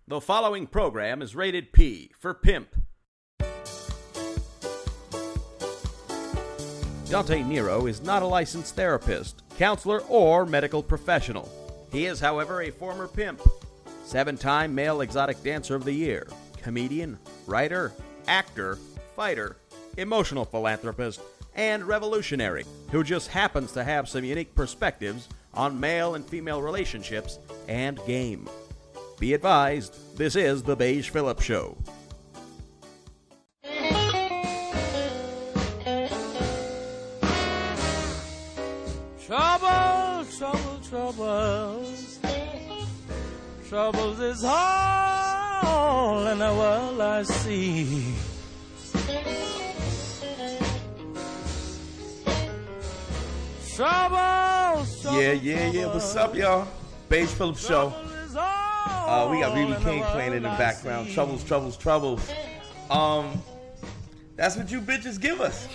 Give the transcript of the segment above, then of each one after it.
The following program is rated P for Pimp. Dante Nero is not a licensed therapist, counselor, or medical professional. He is, however, a former pimp, 7-time Male Exotic Dancer of the Year, comedian, writer, actor, fighter, emotional philanthropist, and revolutionary, who just happens to have some unique perspectives on male and female relationships and game. Be advised, this is The Beige Phillip Show. Troubles, troubles is all in the world I see. Troubles. Yeah. What's up, y'all? Beige Phillip Show. We got BB King playing in the background. Troubles. That's what you bitches give us.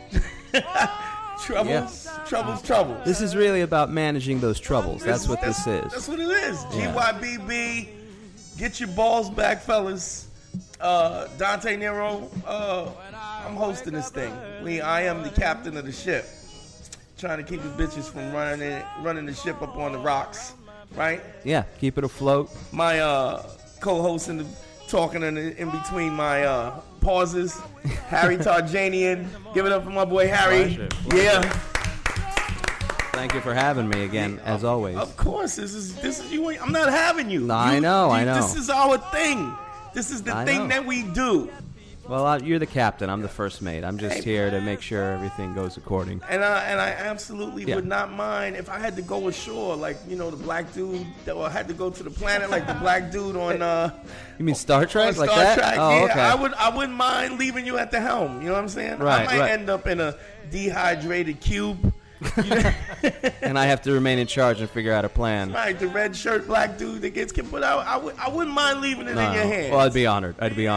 Troubles. This is really about managing those troubles. That's what this is. That's what it is. Yeah. GYBB, get your balls back, fellas. Dante Nero, I'm hosting this thing. I am the captain of the ship. Trying to keep the bitches from running the ship up on the rocks, right? Yeah, keep it afloat. My co-host talking in between my pauses, Harry Tarjanian. Give it up for my boy Harry. Pleasure. Yeah. Thank you for having me again, as always. Of course, this is you. I'm not having you. No, I know. This is our thing. This is the thing that we do. Well, you're the captain. I'm the first mate. I'm just here to make sure everything goes according. And I absolutely would not mind if I had to go ashore, like, you know, the black dude, or had to go to the planet like the black dude on. You mean Star Trek, like Star that? Trek, oh, yeah. Okay. I wouldn't mind leaving you at the helm. You know what I'm saying? Right. I might end up in a dehydrated cube. And I have to remain in charge and figure out a plan. Right, the red shirt black dude that gets kicked. But I wouldn't mind leaving it in your hands. Well, I'd be honored.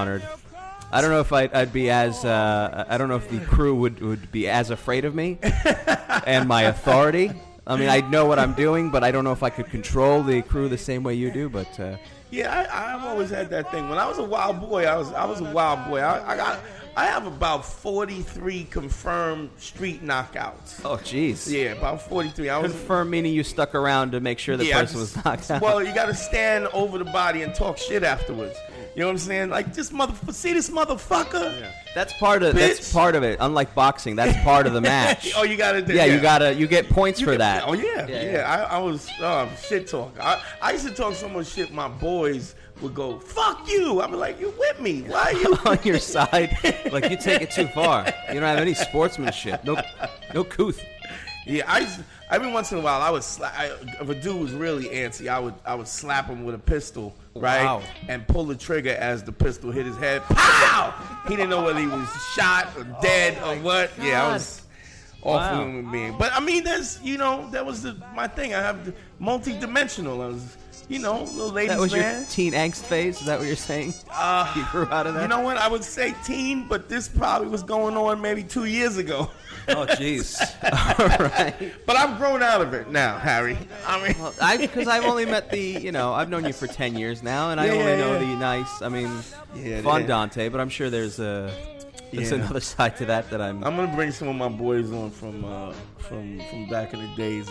I don't know if I'd be as I don't know if the crew would be as afraid of me and my authority. I mean, I know what I'm doing, but I don't know if I could control the crew the same way you do. But yeah, I've always had that thing. When I was a wild boy, I was a wild boy. I have about 43 confirmed street knockouts. Oh, jeez. Yeah, about 43. Confirmed meaning you stuck around to make sure the person was knocked out. Well, you got to stand over the body and talk shit afterwards. You know what I'm saying? Like, this motherfucker. Yeah. That's part of it. Unlike boxing, that's part of the match. Oh, you got to do. Yeah, you get points for that. Oh yeah. I was shit talk. I used to talk so much shit. My boys would go, "Fuck you." I'm like, "You with me? Why are you on your side?" Like, you take it too far. You don't have any sportsmanship. No couth. Yeah, every once in a while I would if a dude was really antsy, I would slap him with a pistol, right? Wow. And pull the trigger as the pistol hit his head. Pow! He didn't know whether he was shot or dead or what. God. Yeah, I was awful human being. But I mean, that was my thing. I have the multi-dimensional. I was, little ladies, That was man. your teen angst phase? Is that what you're saying? You grew out of that? You know what? I would say teen, but this probably was going on maybe 2 years ago. Oh, jeez. All right. But I've grown out of it now, Harry. I mean, because I've only met I've known you for 10 years now, and I only know the nice, fun Dante, but I'm sure there's another side to that I'm going to bring some of my boys on from back in the days.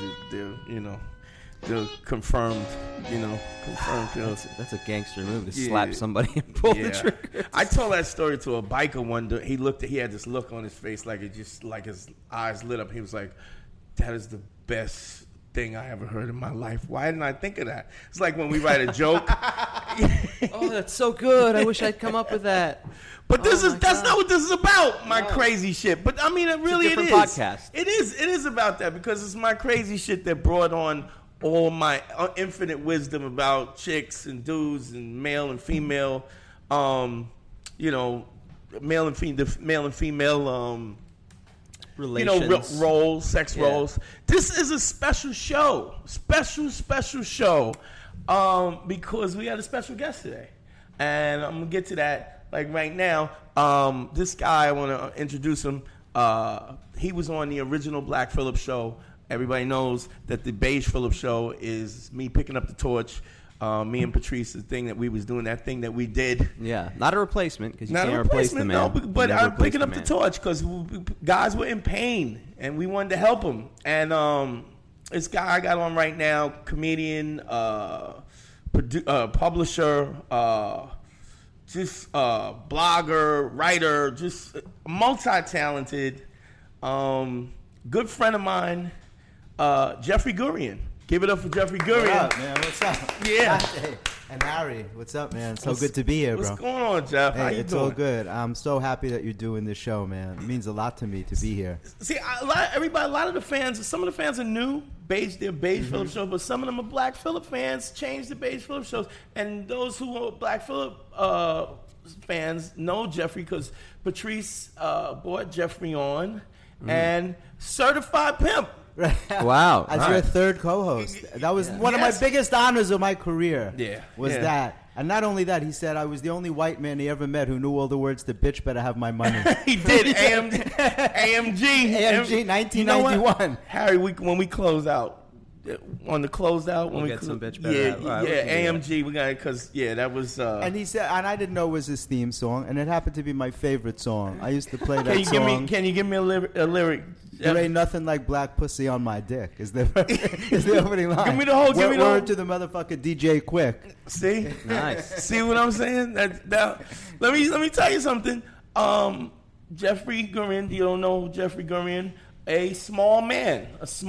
They're confirmed kills. That's a gangster move to slap somebody and pull the trigger. I told that story to a biker one day. He had this look on his face like his eyes lit up. He was like, "That is the best thing I ever heard in my life. Why didn't I think of that?" It's like when we write a joke. Oh, that's so good. I wish I'd come up with that. But that's not what this is about, my crazy shit. But I mean, it is. Podcast. It is about that because it's my crazy shit that brought on all my infinite wisdom about chicks and dudes and male and female, male and female, relations, roles, sex roles. This is a special show, because we had a special guest today, and I'm gonna get to that right now. This guy, I want to introduce him. He was on the original Black Phillip show. Everybody knows that the Beige Phillip show is me picking up the torch Me and Patrice, the thing that we was doing, that thing that we did. Yeah, not a replacement because you Not can't a replace the replacement, man. no, but You never I'm replace picking up the man. torch because guys were in pain and we wanted to help them. And this guy I got on right now, comedian, publisher, just blogger, writer, just multi-talented, good friend of mine, Jeffrey Gurian. Give it up for Jeffrey Gurian. What up, man? What's up? Yeah. Hey, and Harry, what's up, man? So good to be here, bro. What's going on, Jeff? How Hey, you it's doing? all good. I'm so happy that you're doing this show, man. It means a lot to me to be here. See, a lot of the fans, some of the fans are new, they're Beige Phillip shows, but some of them are Black Phillip fans, changed the Beige Phillip shows. And those who are Black Phillip fans know Jeffrey because Patrice brought Jeffrey on and Certified Pimp. Wow. As your third co-host. That was one of my Yes. biggest honors of my career. Yeah. Was Yeah. that. And not only that, he said I was the only white man he ever met who knew all the words to "bitch better have my money." He did AMG, AMG, 1991. You know what? Harry, when we close out, on the closeout, when We'll we get some bitch better. yeah, All right, we can do AMG, we got it because that was. And he said, and I didn't know it was his theme song, and it happened to be my favorite song. I used to play that song. Can you give me a lyric? There ain't nothing like black pussy on my dick. Is the opening line? Give me the whole. Give me the whole. Word to the motherfucker DJ Quick. See, Nice. see what I'm saying? Let me tell you something. Jeffrey Gurian, you don't know Jeffrey Gurian, a small man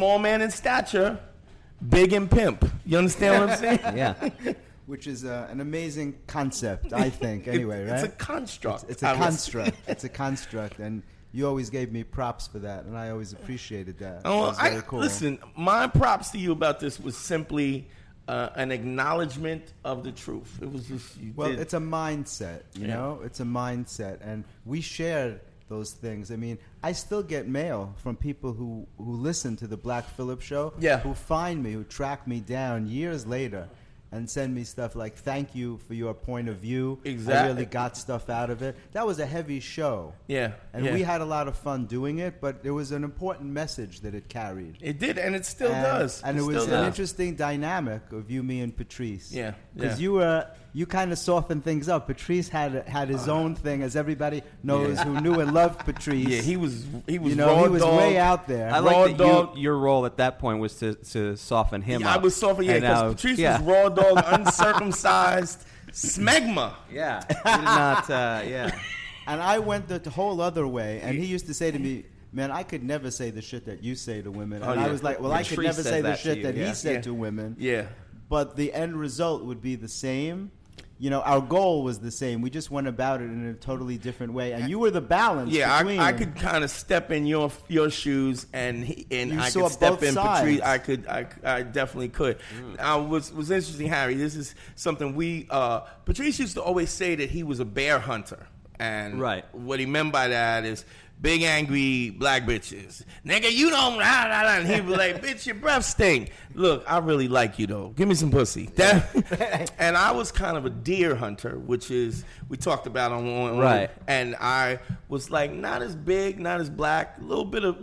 in stature, big and pimp. You understand what I'm saying? Yeah. Which is an amazing concept, I think. Anyway, right? It's a construct. It's a construct. It's a construct, and you always gave me props for that, and I always appreciated that. Oh, It was very cool. Listen, my props to you about this was simply an acknowledgement of the truth. It was just It's a mindset, you know? It's a mindset, and we shared those things. I mean, I still get mail from people who listen to the Black Phillip show, who find me, who track me down years later and send me stuff like, thank you for your point of view. Exactly. I really got stuff out of it. That was a heavy show. Yeah. And we had a lot of fun doing it, but there was an important message that it carried. It did, and it still does. And it was still an does. interesting dynamic of you, me, and Patrice. Yeah, Because yeah. you kind of softened things up. Patrice had his own thing, as everybody knows who knew and loved Patrice. Yeah, he was You know, raw he was dog. way out there. I Raw like that dog. your role at that point was to soften him Yeah, up. I was soft, And because now- Patrice yeah. was raw dog, uncircumcised, smegma. Yeah. He did not, yeah. And I went the whole other way, and he used to say to me, man, I could never say the shit that you say to women. And Oh, I yeah. was like, well, I Patrice could never says say the that to shit you, that yeah. he said Yeah. to women. Yeah. But the end result would be the same. You know, our goal was the same. We just went about it in a totally different way. And you were the balance Yeah, between. I could kind of step in your shoes, and You I saw could step both in sides. Patrice. I definitely could. Was interesting, Harry. This is something Patrice used to always say that he was a bear hunter, and Right. what he meant by that is big angry black bitches. Nigga, you don't rah, rah, rah. And he'd be like, bitch, your breath stink. Look, I really like you though. Give me some pussy. And I was kind of a deer hunter, which is we talked about on Right. and I was like not as big, not as black, a little bit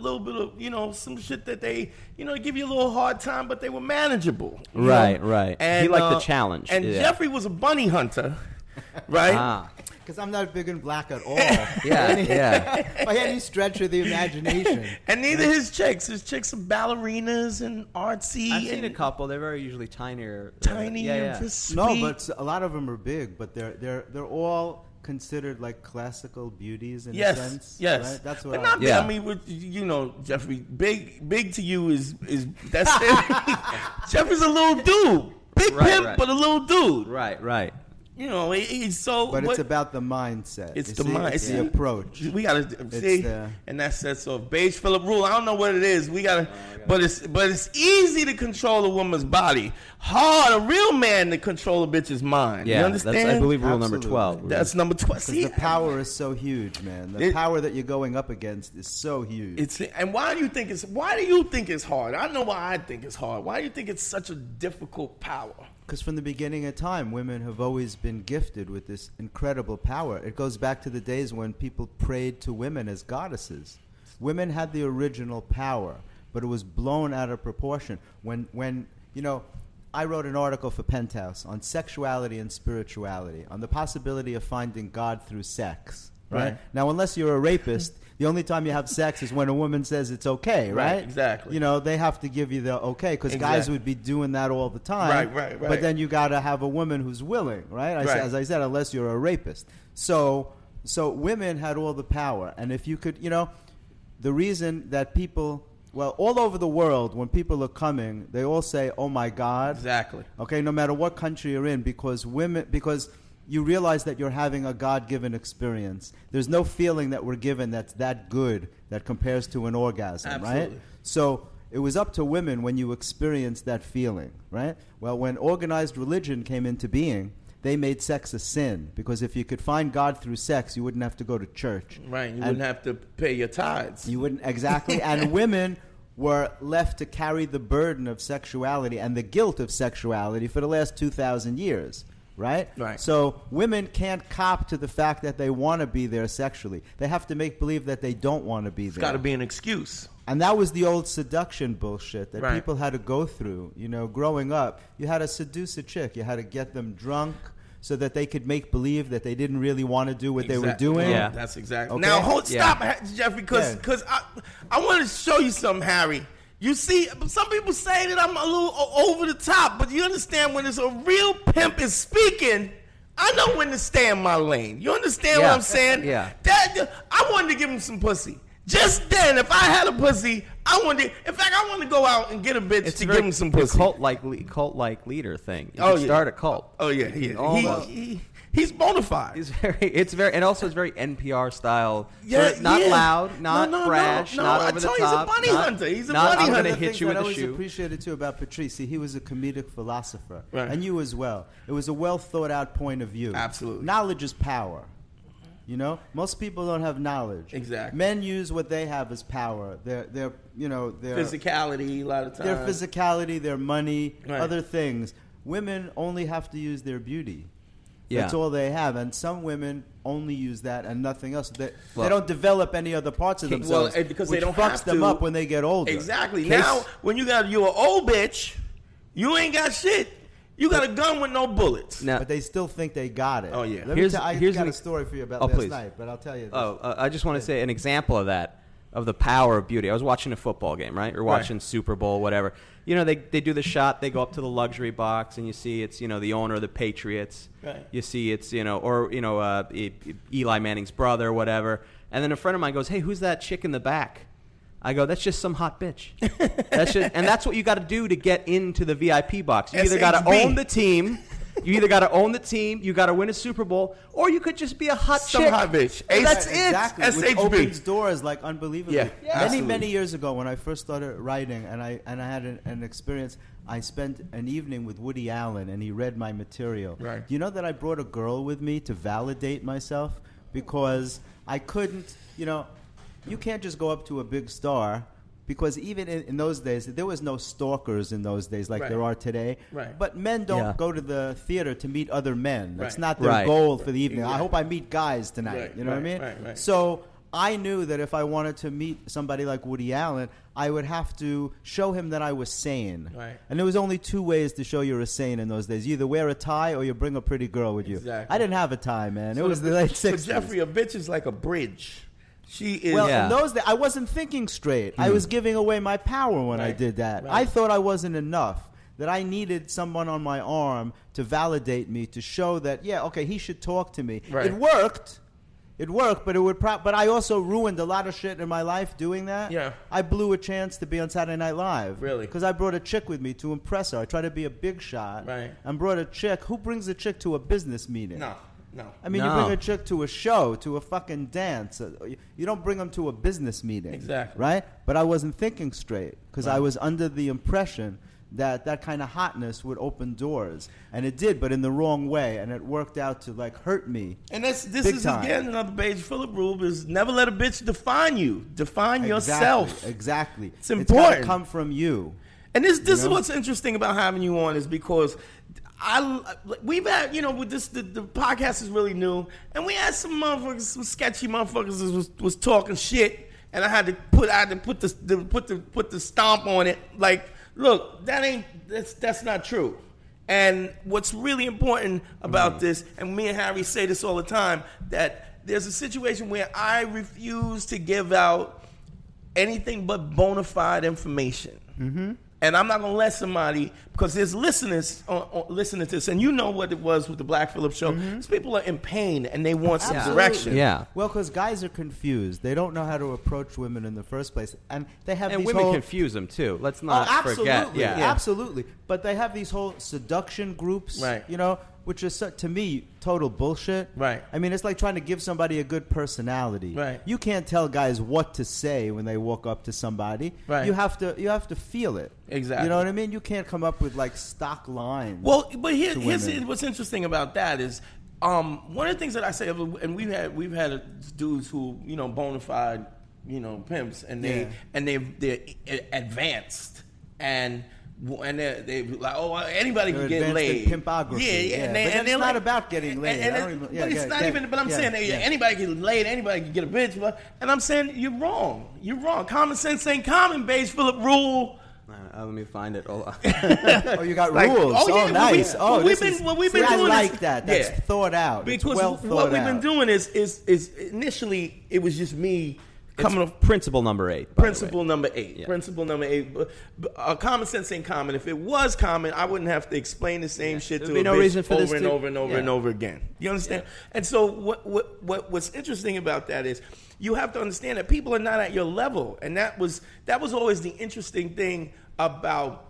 of some shit that they give you a little hard time, but they were manageable. you Right, know? right. And He liked the challenge. And Yeah. Jeffrey was a bunny hunter, right? Ah. Because I'm not big and black at all. Yeah. By any stretch of the imagination. And neither his chicks. His chicks are ballerinas and artsy. I've seen and a couple. They're very usually tinier. tiny Yeah, and yeah. just sweet. No, but a lot of them are big, but they're all considered like classical beauties in a sense. Yes, Right? That's what but I not big. Yeah. I mean, Jeffrey, big to you is that's Jeffrey's a little dude, big Right, pimp, right. but a little dude. Right. He's so. But it's about the mindset. It's You the see? mind. It's the approach. We gotta see, and that sets off Beige Phillip rule. I don't know what it is. We gotta, but it's easy to control a woman's body. Hard, a real man to control a bitch's mind. Yeah. You understand? That's, I believe, rule number Absolutely. 12. That's number 12. Because See, the power is so huge, man. The It- power that you're going up against is so huge. and why do you think it's hard? I know why I think it's hard. Why do you think it's such a difficult power? Because from the beginning of time, women have always been gifted with this incredible power. It goes back to the days when people prayed to women as goddesses. Women had the original power, but it was blown out of proportion. When I wrote an article for Penthouse on sexuality and spirituality, on the possibility of finding God through sex. Right? Now, unless you're a rapist, the only time you have sex is when a woman says it's okay, right? Exactly. You know, they have to give you the okay, because guys would be doing that all the time. Right. But then you got to have a woman who's willing, right? As I said, unless you're a rapist. So women had all the power. And if you could, you know, the reason that people... Well, all over the world, when people are coming, they all say, "Oh my God!" Exactly. Okay, no matter what country you're in, because you realize that you're having a God-given experience. There's no feeling that we're given that's that good that compares to an orgasm, Absolutely. right? So it was up to women when you experienced that feeling, right? Well, when organized religion came into being, they made sex a sin, because if you could find God through sex, you wouldn't have to go to church. Right, you wouldn't have to pay your tithes. You wouldn't, exactly. And women were left to carry the burden of sexuality and the guilt of sexuality for the last 2,000 years, right? Right. So women can't cop to the fact that they want to be there sexually. They have to make believe that they don't want to be there. It's got to be an excuse. And that was the old seduction bullshit that Right. people had to go through. You know, growing up, you had to seduce a chick. You had to get them drunk so that they could make believe that they didn't really want to do what they were doing. Yeah. That's exactly. Okay? Now, stop, Jeffrey, because I want to show you something, Harry. You see, some people say that I'm a little over the top, but you understand when it's a real pimp is speaking, I know when to stay in my lane. You understand what I'm saying? Yeah. I wanted to give him some pussy. Just then, if I had a pussy, I wanted to go out and get a bitch to give him some pussy. The cult-like leader thing. You can start a cult. Oh, yeah. He's bona fide. It's very NPR style. Not loud, not brash, not over the top. He's a bunny hunter. He's a bunny hunter. I'm going to hit you with I a always shoe. appreciated too about Patrice. See, he was a comedic philosopher, Right. and you as well. It was a well thought out point of view. Absolutely. Knowledge is power. You know, most people don't have knowledge. Exactly. Men use what they have as power. Their Physicality, a lot of times. Their physicality, their money, Right. other things. Women only have to use their beauty. Yeah. That's all they have. And some women only use that and nothing else. They don't develop any other parts of themselves, because which they don't fucks have them to. up when they get older. Exactly. Now, when you're an old bitch, you ain't got shit. You got a gun with no bullets. Now, But they still think they got it. Oh, yeah. I got a story for you about last please. night, but I'll tell you this. I just want to say an example of that, of the power of beauty. I was watching a football game, right? Or watching Super Bowl, whatever. You know, they do the shot. They go up to the luxury box, and you see it's, the owner of the Patriots. Right. You see it's, Eli Manning's brother or whatever. And then a friend of mine goes, "Hey, who's that chick in the back?" I go, "That's just some hot bitch." And that's what you got to do to get into the VIP box. You either got to own the team. You got to win a Super Bowl, or you could just be a hot chick. Some hot bitch. That's Exactly. SHB. Which opens doors like unbelievably. Yeah, absolutely. Many years ago, when I first started writing, and I had an experience, I spent an evening with Woody Allen, and he read my material. Right. Do you know that I brought a girl with me to validate myself? Because I couldn't, you can't just go up to a big star. Because even in those days, there was no stalkers in those days like there are today. Right. But men don't go to the theater to meet other men. That's not their Right. goal for the evening. Exactly. I hope I meet guys tonight. Right, You know what I mean? right. So I knew that if I wanted to meet somebody like Woody Allen, I would have to show him that I was sane. Right. And there was only two ways to show you're sane in those days. You either wear a tie or you bring a pretty girl with you. Exactly. I didn't have a tie, man. It was the late 60s. For Jeffrey, a bitch is like a bridge. She is. Well, Yeah. in those days, I wasn't thinking straight. I was giving away my power when I Right, did that. right. I thought I wasn't enough, that I needed someone on my arm to validate me, to show that, he should talk to me. Right. It worked. But I also ruined a lot of shit in my life doing that. Yeah. I blew a chance to be on Saturday Night Live. Really? Because I brought a chick with me to impress her. I tried to be a big shot. Right. And brought a chick. Who brings a chick to a business meeting? No. I mean, No. you bring a chick to a show, to a fucking dance. You don't bring them to a business meeting. Exactly. Right? But I wasn't thinking straight because I was under the impression that kind of hotness would open doors. And it did, but in the wrong way. And it worked out to, hurt me. And this Big is, time. again, another page Philip rule is never let a bitch define you. Define yourself. Exactly. It's It's got important. to come from you. And this is what's interesting about having you on is because we've had, with this, the podcast is really new, and we had some motherfuckers, some sketchy motherfuckers was talking shit, and I had to put the stomp on it, like Look, that's not true. And what's really important about this, and me and Harry say this all the time, that there's a situation where I refuse to give out anything but bona fide information. Mm-hmm. And I'm not going to let somebody, because there's listeners listening to this, and you know what it was with the Black Phillip Show. These people are in pain, and they want some direction. Yeah. Well, because guys are confused. They don't know how to approach women in the first place. And they have And these women whole... confuse them, too. Let's not absolutely, forget. Yeah. Absolutely. But they have these whole seduction groups, Right. you know, which is, to me, total bullshit. Right. I mean, it's like trying to give somebody a good personality. Right. You can't tell guys what to say when they walk up to somebody. Right. You have to feel it. Exactly. You know what I mean? You can't come up with like stock lines. Well, but here's women. what's interesting about that is one of the things that I say, and we've had dudes who, you know, bona fide, you know, pimps, and they're advanced and they like, oh, anybody can get laid. Pimpography. Yeah. But it's not about getting laid. But I'm saying anybody can get laid, anybody can get a bitch. And I'm saying you're wrong. You're wrong. Common sense ain't common. Beige Phillip rule. Let me find it. Hold on. Oh, you got Like, rules. oh, yeah, nice. we've been doing I like this. that. That's Yeah. thought out. Because it's well thought what we've out. been doing is initially it was just me coming up. Principle number 8. by the way. Principle number 8. Yeah. Principle number 8. Common sense ain't common. If it was common, I wouldn't have to explain the same shit to There'd be a no bitch reason for this over and to- over and over Yeah. and over again. You understand? And so what's interesting about that is you have to understand that people are not at your level, and that was always the interesting thing about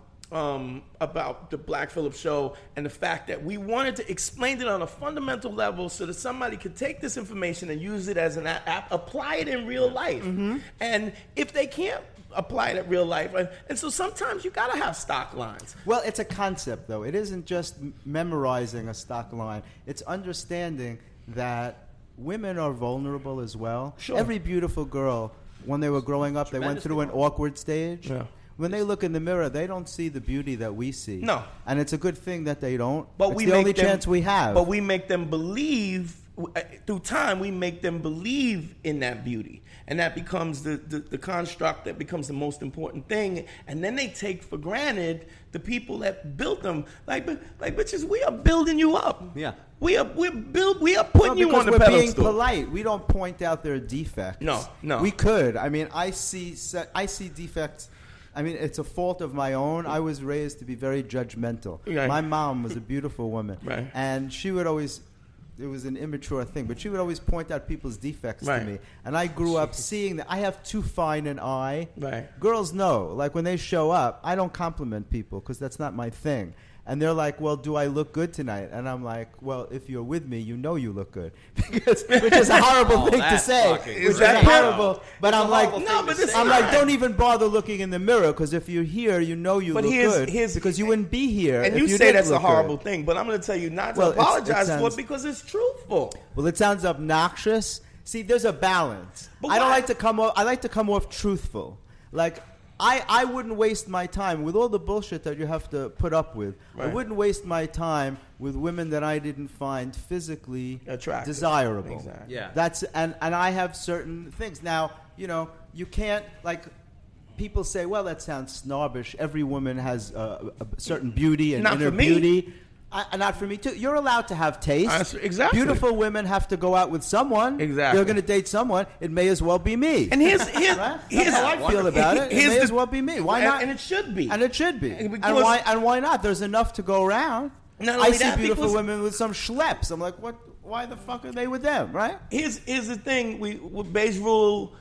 the Black Phillip Show, and the fact that we wanted to explain it on a fundamental level so that somebody could take this information and use it as an app, apply it in real life. Mm-hmm. And if they can't apply it in real life, and so sometimes you got to have stock lines. Well, it's a concept, though. It isn't just memorizing a stock line. It's understanding that women are vulnerable as well. Sure. Every beautiful girl, when they were growing up, they went through an awkward stage. Yeah. When they look in the mirror, they don't see the beauty that we see. No. And it's a good thing that they don't. But it's the only chance we have. But we make them believe, through time, we make them believe in that beauty. And that becomes the construct that becomes the most important thing. And then they take for granted the people that built them. Like bitches, we are building you up. Yeah. We are putting you on the pedestal. Because we're being polite. We don't point out their defects. No. We could. I mean, I see defects. I mean, it's a fault of my own. I was raised to be very judgmental. Right. My mom was a beautiful woman. Right. And she would always, it was an immature thing, but she would always point out people's defects Right. to me. And I grew up seeing that. I have too fine an eye. Right. Girls know. Like when they show up, I don't compliment people because that's not my thing. And they're like, well, do I look good tonight? And I'm like, well, if you're with me, you know you look good. Which is a horrible thing to say. Is that horrible? But I'm like, no, but this I'm like, don't even bother looking in the mirror because if you're here, you know you look good. Because you wouldn't be here. And if you you say didn't that's a look horrible good. thing, but I'm going to tell you not to Well, apologize it for it sounds- because it's truthful. Well, it sounds obnoxious. See, there's a balance. But I don't why- like to come off. I like to come off truthful. Like I wouldn't waste my time with all the bullshit that you have to put up with. Right. I wouldn't waste my time with women that I didn't find physically Attractive. desirable. Exactly. Yeah. That's and I have certain things. Now, you know, you can't like. People say, well, that sounds snobbish. Every woman has a certain beauty and Not inner for me. beauty. Not for me, too. You're allowed to have taste. Exactly. Beautiful women have to go out with someone. Exactly. They're going to date someone. It may as well be me. And here's Right? That's how I feel about it. It here's may the- as well be me. Why and- not? and it should be. And it should be. And And because- why not? There's enough to go around. Not I only see that, beautiful because- women with some schleps. I'm like, what? Why the fuck are they with them, right? Here's the thing. With Beige Rule,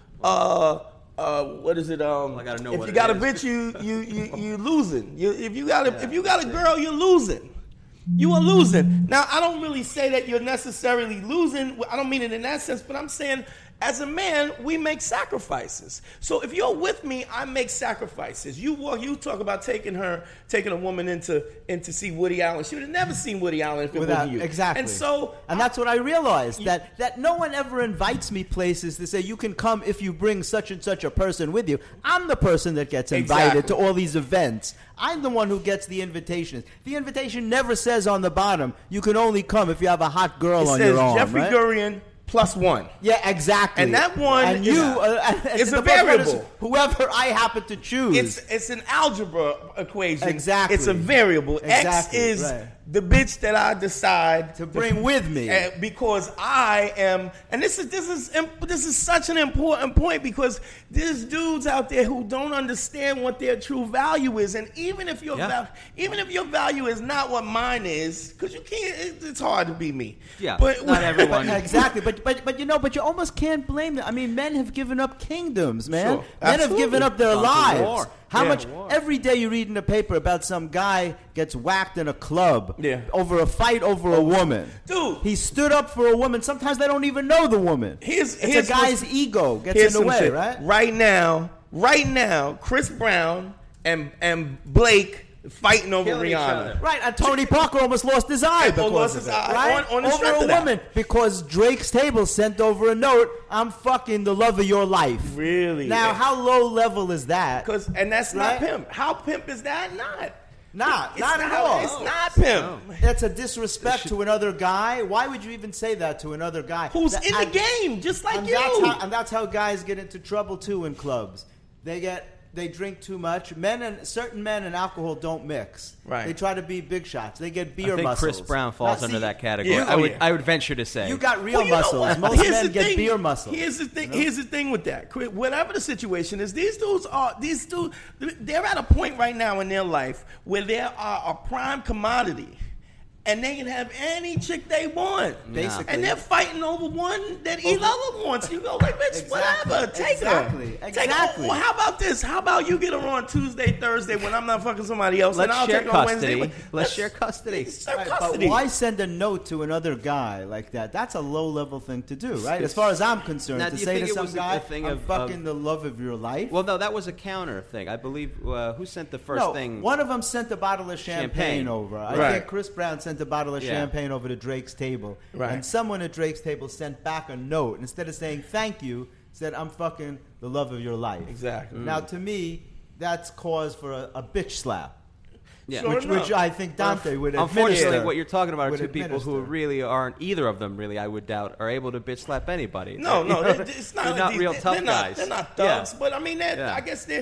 what is it? I gotta know if what you it got a is. bitch, you losing. If you got a girl, you're losing. You are losing. Now, I don't really say that you're necessarily losing. I don't mean it in that sense, but I'm saying as a man, we make sacrifices. So if you're with me, I make sacrifices. You talk about taking a woman in to see Woody Allen. She would have never seen Woody Allen if it wasn't you. Exactly. And that's what I realized, that no one ever invites me places to say, you can come if you bring such and such a person with you. I'm the person that gets invited to all these events. I'm the one who gets the invitations. The invitation never says on the bottom, you can only come if you have a hot girl on your arm. Jeffrey right? Gurian, plus 1. Yeah, exactly. And that one and is a variable. Whoever I happen to choose. It's an algebra equation. Exactly. It's a variable. Exactly. X is right. the bitch that I decide to bring with me, because I am. And this is such an important point, because there's dudes out there who don't understand what their true value is, and even if your value is not what mine is, because you can't. It's hard to be me. Yeah, but not everyone. Exactly. But you almost can't blame them. I mean, men have given up kingdoms, man. Sure. Men have given up their lives. War. How much every day you read in the paper about some guy gets whacked in a club over a fight over a woman. Dude, he stood up for a woman. Sometimes they don't even know the woman. It's a guy's ego gets in the way, shit. right? Right now, Chris Brown and Blake fighting over Rihanna. Right, and Tony Parker almost lost his eye because of it. Right? On the over a woman because Drake's Table sent over a note, I'm fucking the love of your life. Really? Now, how low level is that? And that's not pimp. How pimp is that? Not at all. It's not pimp. That's a disrespect to another guy. Why would you even say that to another guy? Who's in the game, just like you. That's how guys get into trouble, too, in clubs. They drink too much. Certain men and alcohol don't mix. Right. They try to be big shots. They get beer I think muscles. Chris Brown falls under that category. Yeah, I would venture to say. You got real muscles. Most men get beer muscles. Here's the thing. Here's the thing with that. Whatever the situation is, these dudes, they're at a point right now in their life where they are a prime commodity. And they can have any chick they want, basically. And they're fighting over one that each other wants. You go like, bitch, whatever, take her. Exactly. Well, how about this? How about you get her on Tuesday, Thursday when I'm not fucking somebody else, Let's and I'll share take her on custody. Wednesday. Let's share custody. But why send a note to another guy like that? That's a low-level thing to do, right? As far as I'm concerned, now, to say to some guy, I'm fucking of the love of your life. Well, no, that was a counter thing. I believe, who sent the first thing? One of them sent a bottle of champagne over. I think Chris Brown sent a bottle of champagne over to Drake's Table. Right. And someone at Drake's Table sent back a note. Instead of saying thank you, said, I'm fucking the love of your life. Exactly. Now, to me, that's cause for a bitch slap. Yeah. Which I think Dante would Unfortunately, what you're talking about are two people who really aren't, either of them really, I would doubt, are able to bitch slap anybody. No, it's not. They're not real tough guys. They're not thugs, but I mean, I guess they're,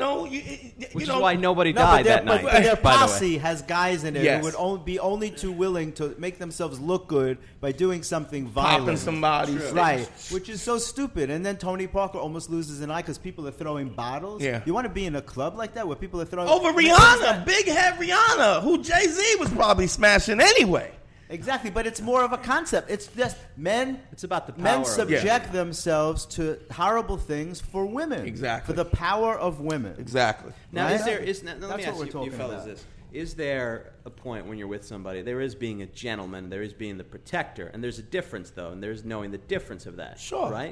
which is why nobody died that night. But their posse has guys in it who would be only too willing to make themselves look good by doing something violent. Popping somebody. Right, which is so stupid. And then Tony Parker almost loses an eye because people are throwing bottles. Yeah. You want to be in a club like that where people are throwing... Over Rihanna, big head Rihanna, who Jay-Z was probably smashing anyway. Exactly, but it's more of a concept. It's just men. It's about the power. Men subject themselves to horrible things for women. Exactly. For the power of women. Exactly. Now, right? let me ask you fellas about. this. Is there a point when you're with somebody, there is being a gentleman, there is being the protector, and there's a difference, though, and there's knowing the difference of that. Sure. Right?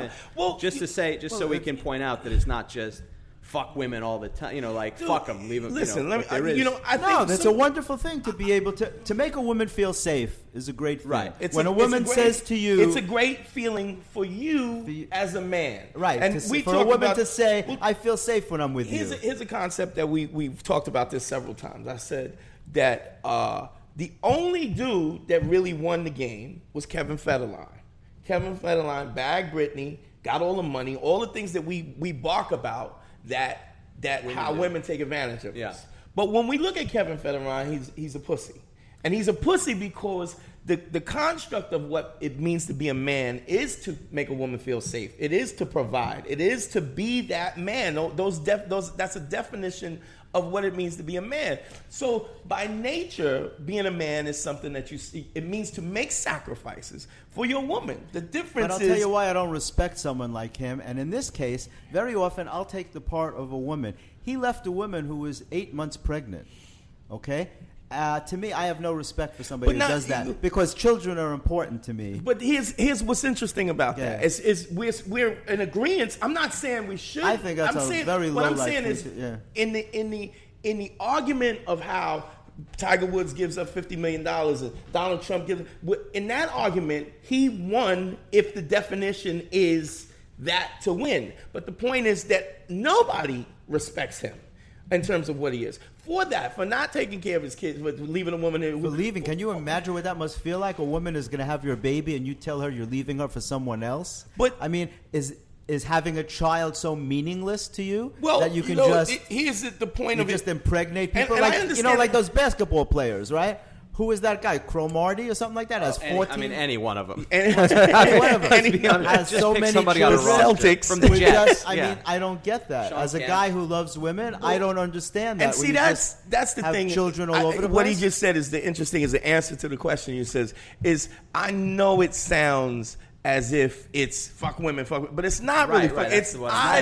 So we can point out that it's not just fuck women all the time, fuck them, leave them. Listen, I think that's a wonderful thing to be able to make a woman feel safe is a great thing. Right. When a woman says to you, it's a great feeling for you as a man. Right. And for a woman to say, I feel safe when I'm with you. Here's a concept that we've talked about this several times. I said that the only dude that really won the game was Kevin Federline. Kevin Federline bagged Britney, got all the money, all the things that we bark about that women take advantage of us. But when we look at Kevin Federline, he's a pussy. And he's a pussy because the construct of what it means to be a man is to make a woman feel safe. It is to provide. It is to be that man. That's a definition of what it means to be a man. So by nature, being a man is something that you see. It means to make sacrifices for your woman. The difference is... But I'll tell you why I don't respect someone like him. And in this case, very often I'll take the part of a woman. He left a woman who was 8 months pregnant. Okay? To me, I have no respect for somebody who does that because children are important to me. But here's what's interesting about that. Is we're in agreement. I'm not saying we should. I think that's very low. What I'm saying is in the argument of how Tiger Woods gives up $50 million and Donald Trump gives, in that argument, he won if the definition is that to win. But the point is that nobody respects him. in terms of what he is. For not taking care of his kids, but leaving a woman in. For leaving, can you imagine what that must feel like? A woman is going to have your baby and you tell her you're leaving her for someone else? But I mean, is having a child so meaningless to you that you can here's the point of just impregnate people? And like I understand like those basketball players, right? Who is that guy? Cromartie or something like that? Has 14. Any one of them. Any one of them. Has so many somebody on a Celtics from the Jets. I mean, I don't get that. Sean As a Kemp. guy who loves women, I don't understand that. And see, that's the have thing. Children all over the place. What he just said is the answer to the question. He says I know it sounds as if it's fuck women, but it's not really fuck. It's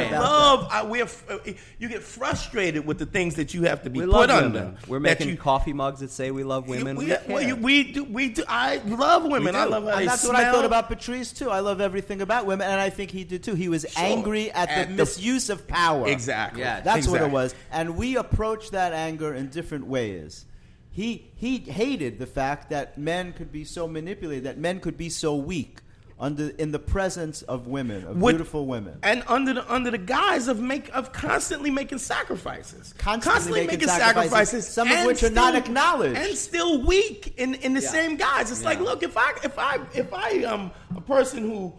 you get frustrated with the things that you have to be put under. We're making coffee mugs that say we love women. We do. I love women. I love how they that's smell. what I thought about Patrice too. I love everything about women, and I think he did too. He was angry at the misuse of power. Exactly. Yeah, that's what it was. And we approach that anger in different ways. He hated the fact that men could be so manipulated, that men could be so weak in the presence of women, of beautiful women, and under the guise of constantly making sacrifices, constantly making sacrifices, some of which are not acknowledged, and still weak in the same guise. It's like, look, if I am a person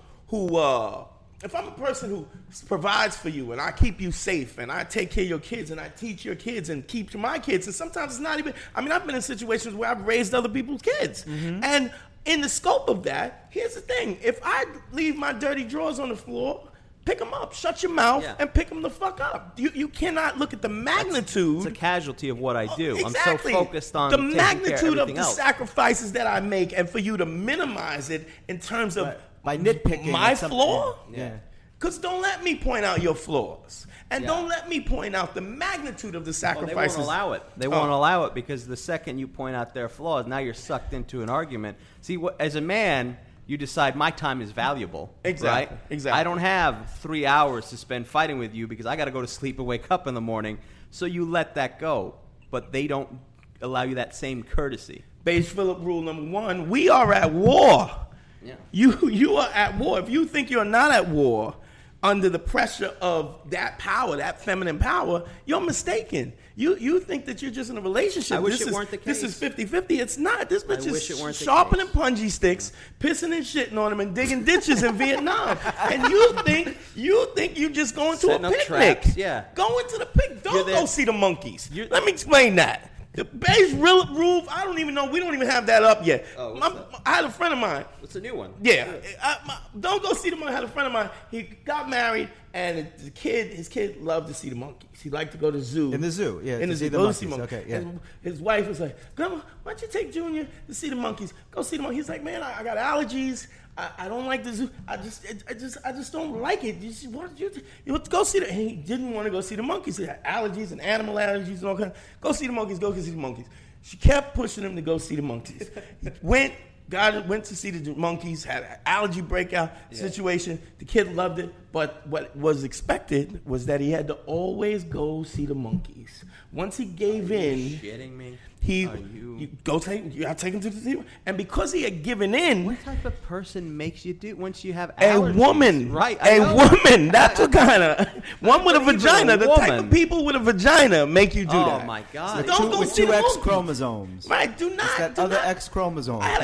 if I'm a person who provides for you and I keep you safe and I take care of your kids and I teach your kids and keep my kids, and sometimes it's not even. I mean, I've been in situations where I've raised other people's kids, and in the scope of that, here's the thing. If I leave my dirty drawers on the floor, pick them up, shut your mouth, and pick them the fuck up. You cannot look at the magnitude. It's a casualty of what I do. Exactly. I'm so focused on the magnitude of the else. sacrifices that I make, and for you to minimize it in terms of by nitpicking my flaw. Yeah. Because don't let me point out your flaws. And don't let me point out the magnitude of the sacrifices. Well, they won't allow it. They won't allow it because the second you point out their flaws, now you're sucked into an argument. See, as a man, you decide my time is valuable. Exactly. Right? Exactly. I don't have 3 hours to spend fighting with you because I got to go to sleep and wake up in the morning. So you let that go. But they don't allow you that same courtesy. Beige Phillip rule number 1, we are at war. Yeah. You are at war. If you think you're not at war under the pressure of that power, that feminine power, you're mistaken. You think that you're just in a relationship. I wish it weren't the case. This is 50-50. It's not. This bitch is the sharpening punji sticks, pissing and shitting on them, and digging ditches in Vietnam. And you think you just going to a picnic. Traps, yeah. Going to the picnic. Don't go see the monkeys. Let me explain that. The beige roof, I don't even know. We don't even have that up yet. Oh, I had a friend of mine. What's the new one? Yeah. Don't go see the monkey. I had a friend of mine. He got married, and his kid loved to see the monkeys. He liked to go to the zoo. In the zoo, yeah. In the zoo. Go to see monkeys. Okay, yeah. And his wife was like, Grandma, why don't you take Junior to see the monkeys? Go see the monkeys. He's like, man, I got allergies. I don't like the zoo. I just don't like it. You go see the. And he didn't want to go see the monkeys. He had allergies and animal allergies and all kinds. Go see the monkeys. Go see the monkeys. She kept pushing him to go see the monkeys. He went to see the monkeys. Had an allergy breakout situation. The kid loved it, but what was expected was that he had to always go see the monkeys. Once he gave in, shitting me. You gotta take him to the zoo. And because he had given in, what type of person makes you do once you have allergies? A woman, right? Woman. That's what kind of one with a vagina. The type of people with a vagina make you do that. Oh my God! So don't go see two the X monkeys. chromosomes. Right? Do not. It's that other X chromosome. I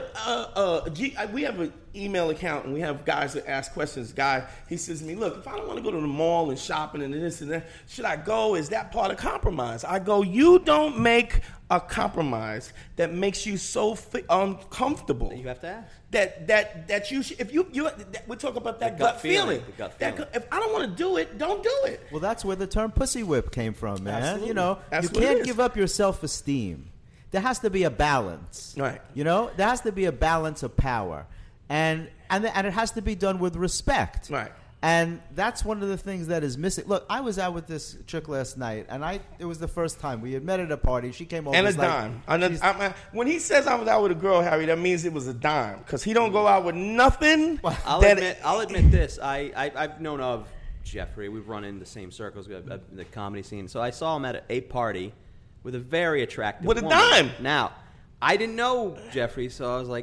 had we have an email account and we have guys that ask questions. Guy, he says to me, look, if I don't want to go to the mall and shopping and this and that, should I go? Is that part of compromise? I go, you don't make a compromise that makes you so uncomfortable. You have to ask. That you should, if you we talk about that gut feeling. The gut feeling. If I don't want to do it, don't do it. Well, that's where the term pussy whip came from, man. Absolutely. You know, That's you what it can't is. give up your self-esteem. There has to be a balance. Right. You know, there has to be a balance of power. And it has to be done with respect. Right. And that's one of the things that is missing. Look, I was out with this chick last night, and it was the first time. We had met at a party. She came over. And a dime. When he says I was out with a girl, Harry, that means it was a dime. Because he don't go out with nothing. I'll admit this. I've known of Jeffrey. We've run in the same circles, the comedy scene. So I saw him at a party with a very attractive with a woman. dime. Now, I didn't know Jeffrey, so I was like,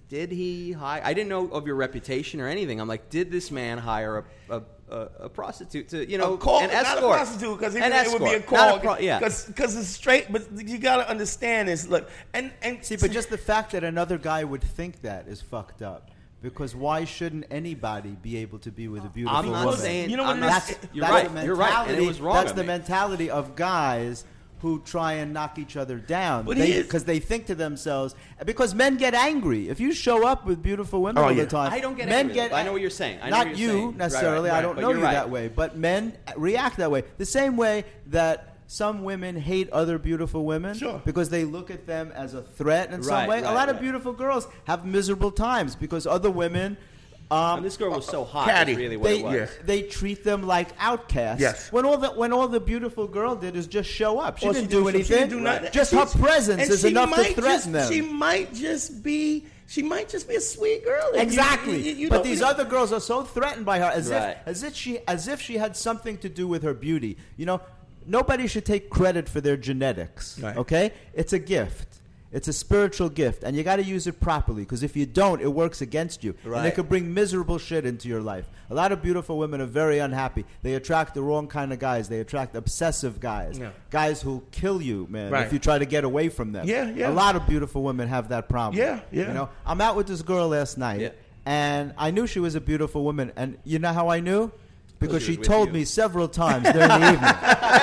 did he hire? I didn't know of your reputation or anything. I'm like, did this man hire a prostitute to, an escort? Not a prostitute, because it would be a call. Because it's straight. But you got to understand is, look, and see, but just the fact that another guy would think that is fucked up. Because why shouldn't anybody be able to be with a beautiful woman? I'm not saying. You know what? You're right. And it was wrong. That's the mentality of guys who try and knock each other down because they think to themselves. Because men get angry if you show up with beautiful women all the time. I don't get angry. I know what you're saying. Not you necessarily. Right. I don't know you that way, but men react that way. The same way that some women hate other beautiful women because they look at them as a threat in some way. A lot of beautiful girls have miserable times because other women. And this girl was so hot. That's really what it was. They treat them like outcasts. Yes. When all the beautiful girl did is just show up. She didn't do anything. She didn't do nothing. Just her presence is enough to threaten them. She might just be a sweet girl. Exactly. But these other girls are so threatened by her as if she had something to do with her beauty. Nobody should take credit for their genetics, okay? It's a gift. It's a spiritual gift, and you got to use it properly, because if you don't, it works against you. Right. And it could bring miserable shit into your life. A lot of beautiful women are very unhappy. They attract the wrong kind of guys. They attract obsessive guys, guys who'll kill you, man, if you try to get away from them. A lot of beautiful women have that problem. I'm out with this girl last night, and I knew she was a beautiful woman, and you know how I knew? Because she told me several times during the evening.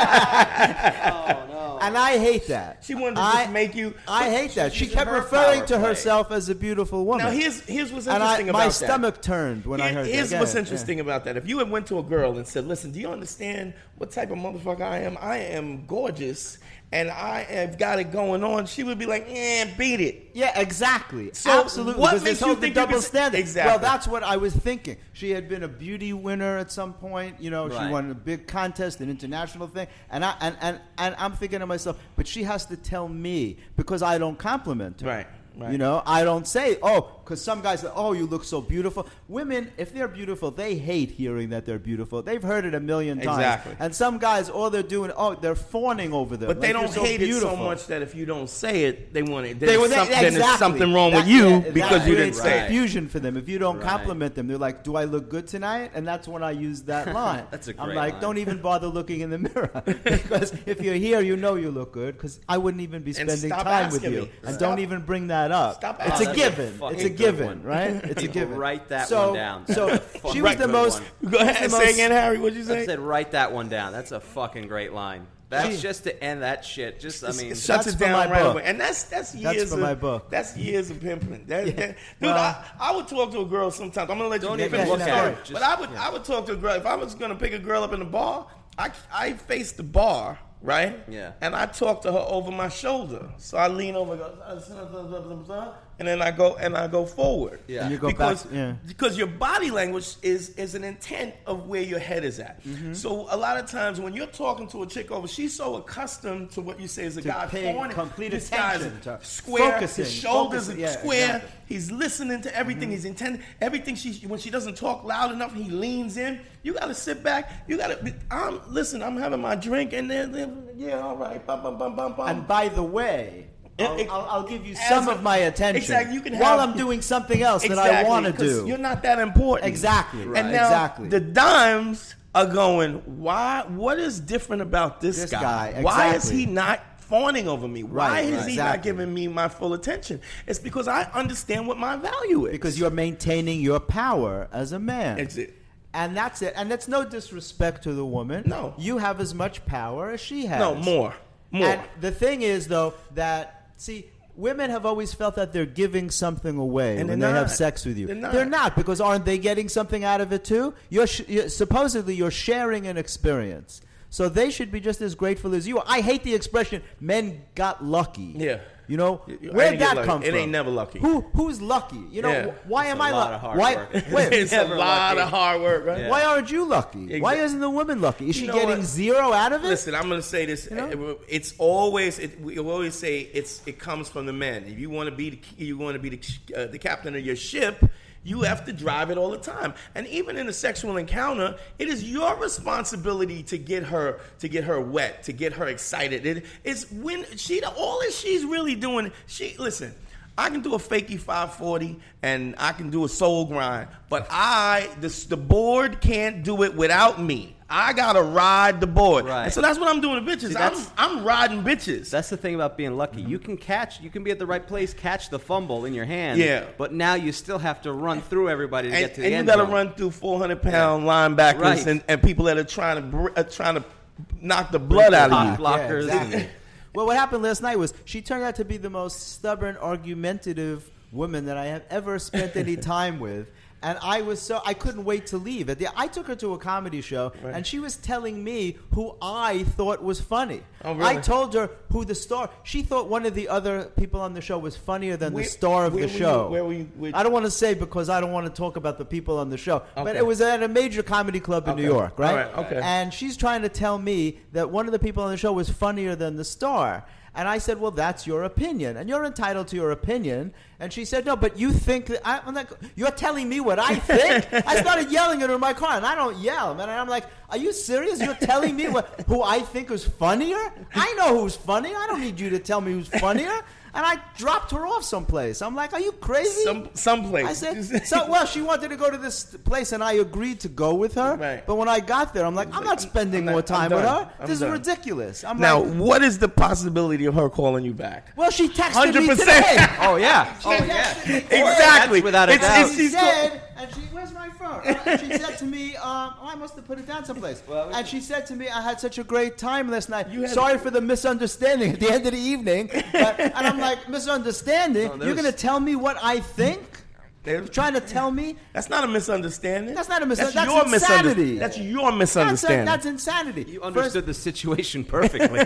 And I hate that. She wanted to just make you. I hate that. She kept referring to herself as a beautiful woman. Now, here's what's interesting about that. My stomach turned when I heard that. Here's what's interesting about that. If you had went to a girl and said, listen, do you understand what type of motherfucker I am? I am gorgeous, and I have got it going on. She would be like, beat it. Yeah, exactly. So absolutely. What makes you think double standard? Exactly. Well, that's what I was thinking. She had been a beauty winner at some point. She won a big contest, an international thing, and I'm thinking to myself, but she has to tell me because I don't compliment her. Right. I don't say, because some guys say, you look so beautiful. Women, if they're beautiful, they hate hearing that they're beautiful. They've heard it a million times. Exactly. And some guys, all they're doing, they're fawning over them. But they don't hate it so much that if you don't say it, they want it. Then there's something wrong with you because you didn't say it. Confusion for them. If you don't compliment them, they're like, do I look good tonight? And that's when I use that line. That's a great I'm like, line. don't even bother looking in the mirror. Because if you're here, you know you look good. Because I wouldn't even be spending time with you. And don't even bring that up. It's a given. It's a given, right? It's a given. Write that one down. So she was the most. Go ahead and say again, Harry. What'd you say? I said, write that one down. That's a fucking great line. That's just to end that shit. Shuts it down right away. And that's years of my book. That's years of pimping. Dude, I would talk to a girl sometimes. I'm gonna let you finish the story. But I would talk to a girl if I was gonna pick a girl up in the bar. I face the bar. Right? Yeah. And I talk to her over my shoulder. So I lean over and go, and then I go forward. Yeah. And you go back. Yeah. Because your body language is an intent of where your head is at. Mm-hmm. So a lot of times when you're talking to a chick over, she's so accustomed to what you say is a guy paying complete attention to square, focusing, his shoulders are square. Exactly. He's listening to everything. Mm-hmm. He's intending everything. When she doesn't talk loud enough, he leans in. You got to sit back. You got to. I'm having my drink, and then all right. Bum, bum, bum, bum, bum. And by the way, I'll give you some of my attention. Exactly. You can while I'm doing something else that I want to do. You're not that important. Exactly. Right. And now the dimes are going. Why? What is different about this guy? Exactly. Why is he not fawning over me? Why is he not giving me my full attention? It's because I understand what my value is. Because you're maintaining your power as a man. That's it. And that's it. And that's no disrespect to the woman. No. You have as much power as she has. No, more. And the thing is, though, that, women have always felt that they're giving something away when they have sex with you. They're not, because aren't they getting something out of it, too? Supposedly, you're sharing an experience. So they should be just as grateful as you are. I hate the expression, men got lucky. Yeah. Where'd that come from? It ain't never lucky. Who's lucky? Why am I lucky? It's a lot of hard work, right? Yeah. Why aren't you lucky? Exactly. Why isn't the woman lucky? Is she getting zero out of it? Listen, I'm going to say this. It's always we always say it comes from the men. If you want to be the captain of your ship, you have to drive it all the time. And even in a sexual encounter, it is your responsibility to get her wet, to get her excited. It's when all that she's really doing. Listen, I can do a fakie 540 and I can do a soul grind, but the board can't do it without me. I gotta ride the board, and so that's what I'm doing to bitches. See, I'm riding bitches. That's the thing about being lucky. You can be at the right place, catch the fumble in your hand. Yeah. But now you still have to run through everybody to get to the end zone. And you gotta run through 400-pound linebackers and people that are trying to knock the blood out of you. Blockers. Yeah, exactly. Well, what happened last night was she turned out to be the most stubborn, argumentative woman that I have ever spent any time with. And I couldn't wait to leave. I took her to a comedy show, and she was telling me who I thought was funny. Oh, really? I told her who the star. She thought one of the other people on the show was funnier than the star of the show. I don't want to say because I don't want to talk about the people on the show. Okay. But it was at a major comedy club in New York, right? All right. Okay. And she's trying to tell me that one of the people on the show was funnier than the star. And I said, well, that's your opinion. And you're entitled to your opinion. And she said, no, but you think that I'm like, you're telling me what I think? I started yelling at her in my car. And I don't yell, man. And I'm like, are you serious? You're telling me who I think is funnier? I know who's funny. I don't need you to tell me who's funnier. And I dropped her off someplace. I'm like, are you crazy? Someplace. I said, she wanted to go to this place, and I agreed to go with her. Right. But when I got there, I'm like, I'm not spending more time with her. This is ridiculous. What is the possibility of her calling you back? Well, she texted me today. Oh, yeah. Exactly. Without a doubt. She said, where's my phone? And she said to me, I must have put it down someplace. And she said to me, I had such a great time last night. Sorry for the misunderstanding at the end of the evening. And I'm like, misunderstanding? You're going to tell me what I think? You're trying to tell me? That's not a misunderstanding. That's not a misunderstanding. That's insanity. That's your misunderstanding. That's insanity. You understood the situation perfectly.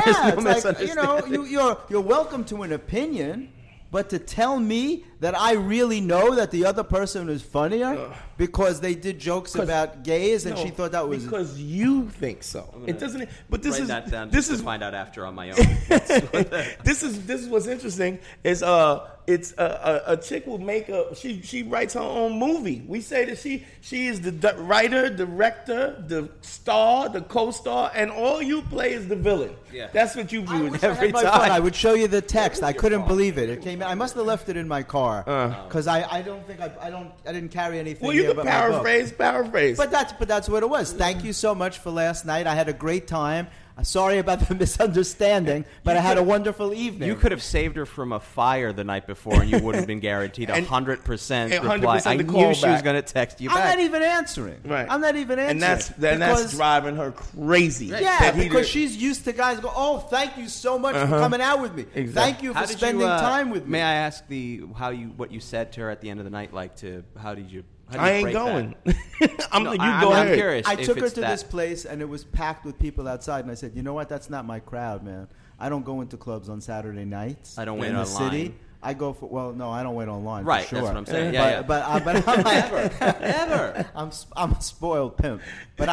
You're welcome to an opinion. But to tell me that I really know that the other person is funnier because they did jokes about gays and she thought that was because you think so. It doesn't. But this is that down this is is find out after on my own. This is what's interesting is it's a chick will make she writes her own movie. We say that she is the writer, director, the star, the co-star, and all you play is the villain. Yeah. That's what you do every time. I would show you the text. I couldn't believe it. It came. I must have left it in my car because I don't think I didn't carry anything. Well, you can paraphrase. But that's what it was. Thank you so much for last night. I had a great time. Sorry about the misunderstanding, but I had a wonderful evening. You could have saved her from a fire the night before, and you would have been guaranteed 100% reply. I knew she was going to text you back. I'm not even answering. Right. I'm not even answering. And that's driving her crazy. Yeah, because she's used to guys go, oh, thank you so much for coming out with me. Exactly. Thank you for spending time with me. May I ask what you said to her at the end of the night? How did you I ain't going. I'm ahead. curious. I took her to this place, and it was packed with people outside. And I said, you know what? That's not my crowd, man. I don't go into clubs on Saturday nights. I don't wait in the online. City. I go for no, I don't wait online. Right, for sure. that's what I'm saying. But I'm like, Never. I'm a spoiled pimp. But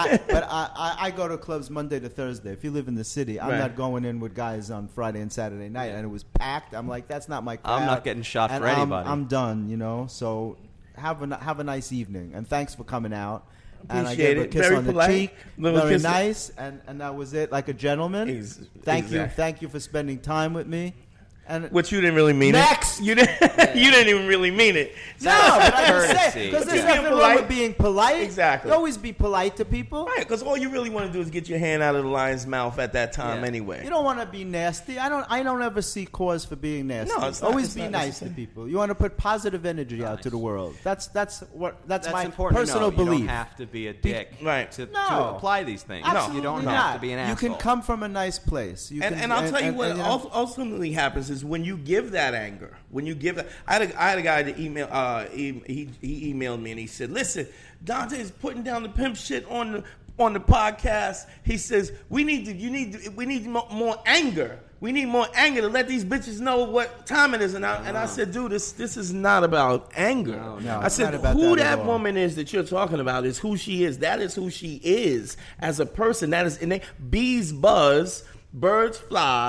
I go to clubs Monday to Thursday. If you live in the city, I'm not going in with guys on Friday and Saturday night. And it was packed. I'm like, that's not my crowd. I'm not getting shot for anybody. I'm done. So. Have a nice evening, and thanks for coming out. And I Appreciate gave her a it. kiss Very on polite. the cheek, Little very kiss. nice, and that was it, like a gentleman. Thank you for spending time with me. And Which you didn't really mean next. it. You didn't even really mean it. No, but I just say because there's nothing wrong with being polite. Exactly. You always be polite to people. Right, because all you really want to do is get your hand out of the lion's mouth at that time anyway. You don't want to be nasty. I don't ever see cause for being nasty. No, it's not, always it's be not nice necessary. to people. You want to put positive energy out to the world. That's my important personal to know. belief. You don't have to be a dick to apply these things. Absolutely you don't not. have to be an asshole. You can come from a nice place. And I'll tell you what ultimately happens is when you give that anger, when you give that, I had a guy that email. He emailed me and he said, "Listen, Dante's putting down the pimp shit on the podcast." He says, "We need more anger. We need more anger to let these bitches know what time it is." And I said, "Dude, this is not about anger." No, I said, "Who that woman is that you're talking about is who she is. That is who she is as a person. That is, and bees buzz, birds fly."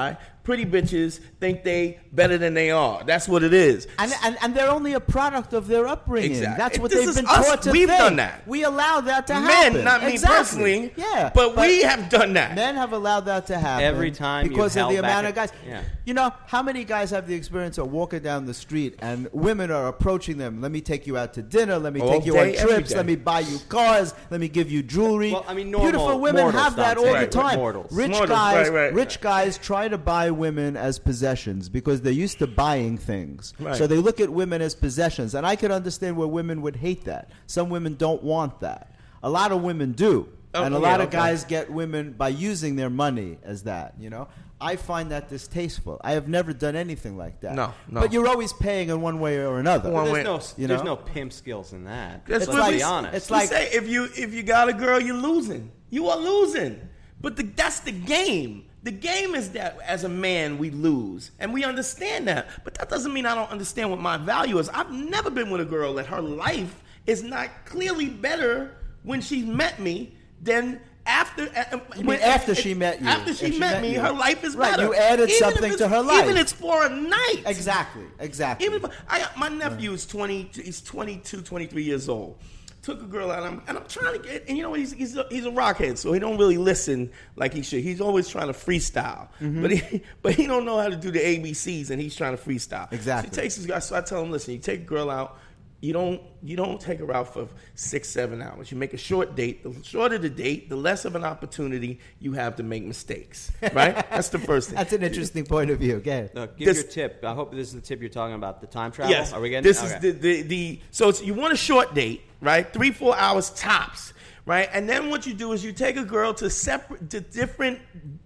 pretty bitches think they better than they are. That's what it is. And they're only a product of their upbringing. Exactly. That's what This they've is been us. taught to We've think. done that. We allow that to Men, happen. not me personally. Yeah. But we have done that. Men have allowed that to happen. Every time because you've of the held amount of back guys. yeah. You know, how many guys have the experience of walking down the street and women are approaching them? Let me take you out to dinner. Let me All take you day, on every trips. day. Let me buy you cars. Let me give you jewelry. Well, I mean, normal beautiful women mortals, have that Dante. all the Right, time. mortals. Rich Mortals, guys, right. rich guys try to buy women as possessions because they're used to buying things. Right. So they look at women as possessions, and I could understand where women would hate that. Some women don't want that. A lot of women do. Oh, And a yeah, lot of okay. guys get women by using their money as that, you know? I find that distasteful. I have never done anything like that. No. But you're always paying in one way or another. One way. There's no pimp skills in that. That's Let's what be we- honest. it's We like- say if you got a girl, you're losing. You are losing. But that's the game. The game is that as a man we lose, and we understand that. But that doesn't mean I don't understand what my value is. I've never been with a girl that her life is not clearly better when she met me than after. After she met you. After she If met me, you. her life is Right, better. you added Even something if to her it's- life. Even if it's for a night. Exactly. Even if my nephew is 20, he's 22, 23 years old. Took a girl out, and I'm trying to get, and you know what, he's a rockhead, so he don't really listen like he should. He's always trying to freestyle, but he don't know how to do the ABCs, and he's trying to freestyle. Exactly. So he takes this guy. So I tell him, listen, you take a girl out. You don't take her out for 6-7 hours. You make a short date. The shorter the date, the less of an opportunity you have to make mistakes. Right? That's the first thing. That's an interesting point of view. Okay. No, give This- your tip. I hope this is the tip you're talking about. The time travel. Yes. Are we getting this? okay. Is the so it's, you want a short date, right? 3-4 hours tops, right? And then what you do is you take a girl to different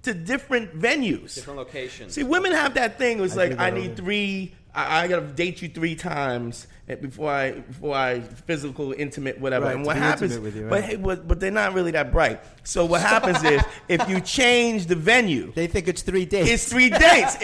venues, different locations. See, women have that thing. It's like do that I all need day. 3. I gotta date you 3 times before I physical intimate whatever. Right, and to what be happens? intimate with you, right. But they're not really that bright. So what happens is if you change the venue. They think it's 3 days. It's 3 dates.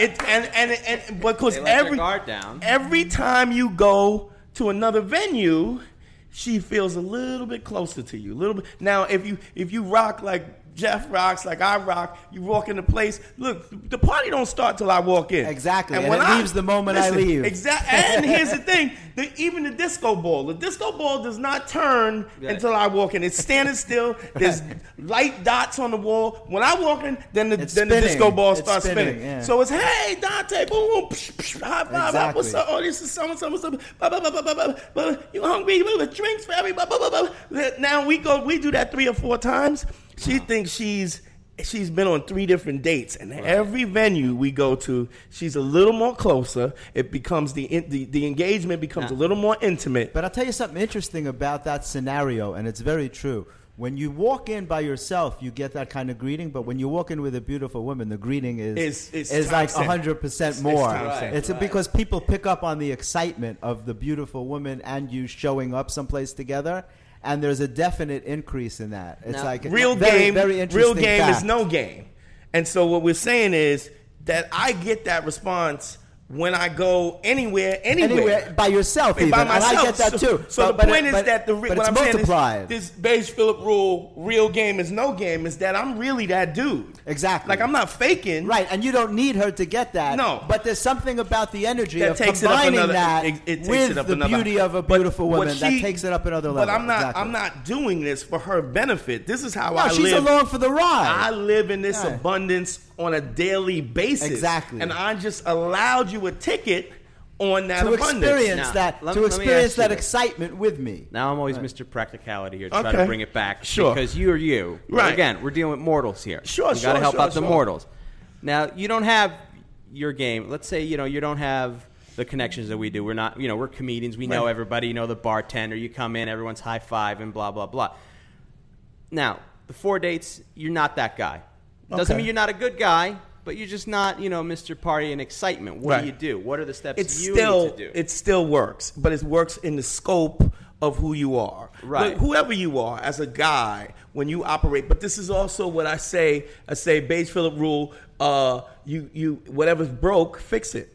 And because They let their guard down. every time you go to another venue, she feels a little bit closer to you. A little bit. Now, if you rock like Jeff rocks, like I rock, you walk in the place. Look, the party don't start till I walk in. Exactly, and when it leaves the moment I leave. Exactly. And here's the thing: even the disco ball does not turn until I walk in. It's standing still. There's light dots on the wall. When I walk in, then the disco ball It's starts spinning. yeah. So it's hey Dante, boom, boom, psh, psh, high five, Exactly. what's up? Oh, this is someone, blah, blah, blah, blah, blah, blah. You hungry? Blah, blah, drinks for everybody. Blah, blah, blah. Now we do that 3 or 4 times. She thinks she's been on 3 different dates, and every venue we go to, she's a little more closer. It becomes the engagement becomes a little more intimate. But I'll tell you something interesting about that scenario, and it's very true. When you walk in by yourself, you get that kind of greeting. But when you walk in with a beautiful woman, the greeting is like 100% more. It's because people pick up on the excitement of the beautiful woman and you showing up someplace together. And there's a definite increase in that. It's Now, like Real very, game, very interesting real game fact. is no game. And so what we're saying is that I get that response when I go anywhere by yourself, even. by myself. And I get that too. So But the point is but that but what it's I'm saying multiplied. is this Beige Phillip rule, real game is no game, is that I'm really that dude. Exactly. Like I'm not faking. Right, and you don't need her to get that. No. But there's something about the energy That of takes it up combining another- that it takes with it up the another- beauty of a But beautiful what woman. That takes it up another level. But I'm not. Exactly. I'm not doing this for her benefit. This is how No, I she's live. along for the ride. I live in this Right. abundance on a daily basis. Exactly. And I just allowed you a ticket on that to abundance. experience Now, that, let to me experience ask you that this. excitement with me. Now I'm always Mr. Practicality here to try to Okay. bring it back. Sure. Because you're you. But Right. again, we're dealing with mortals here. Sure, You got to sure, help sure, out the sure. mortals. Now, you don't have your game. Let's say, you don't have the connections that we do. We're not, we're comedians. We know Right. everybody. You know the bartender. You come in, everyone's high-fiving, blah, blah, blah. Now, the 4 dates, you're not that guy. Doesn't Okay. mean you're not a good guy, but you're just not, Mr. Party and excitement. What Right. do you do? What are the steps you still need to do? it still works, but it works in the scope of who you are. Right. But whoever you are as a guy, when you operate. But this is also what I say. I say Beige Phillip rule. You whatever's broke, fix it.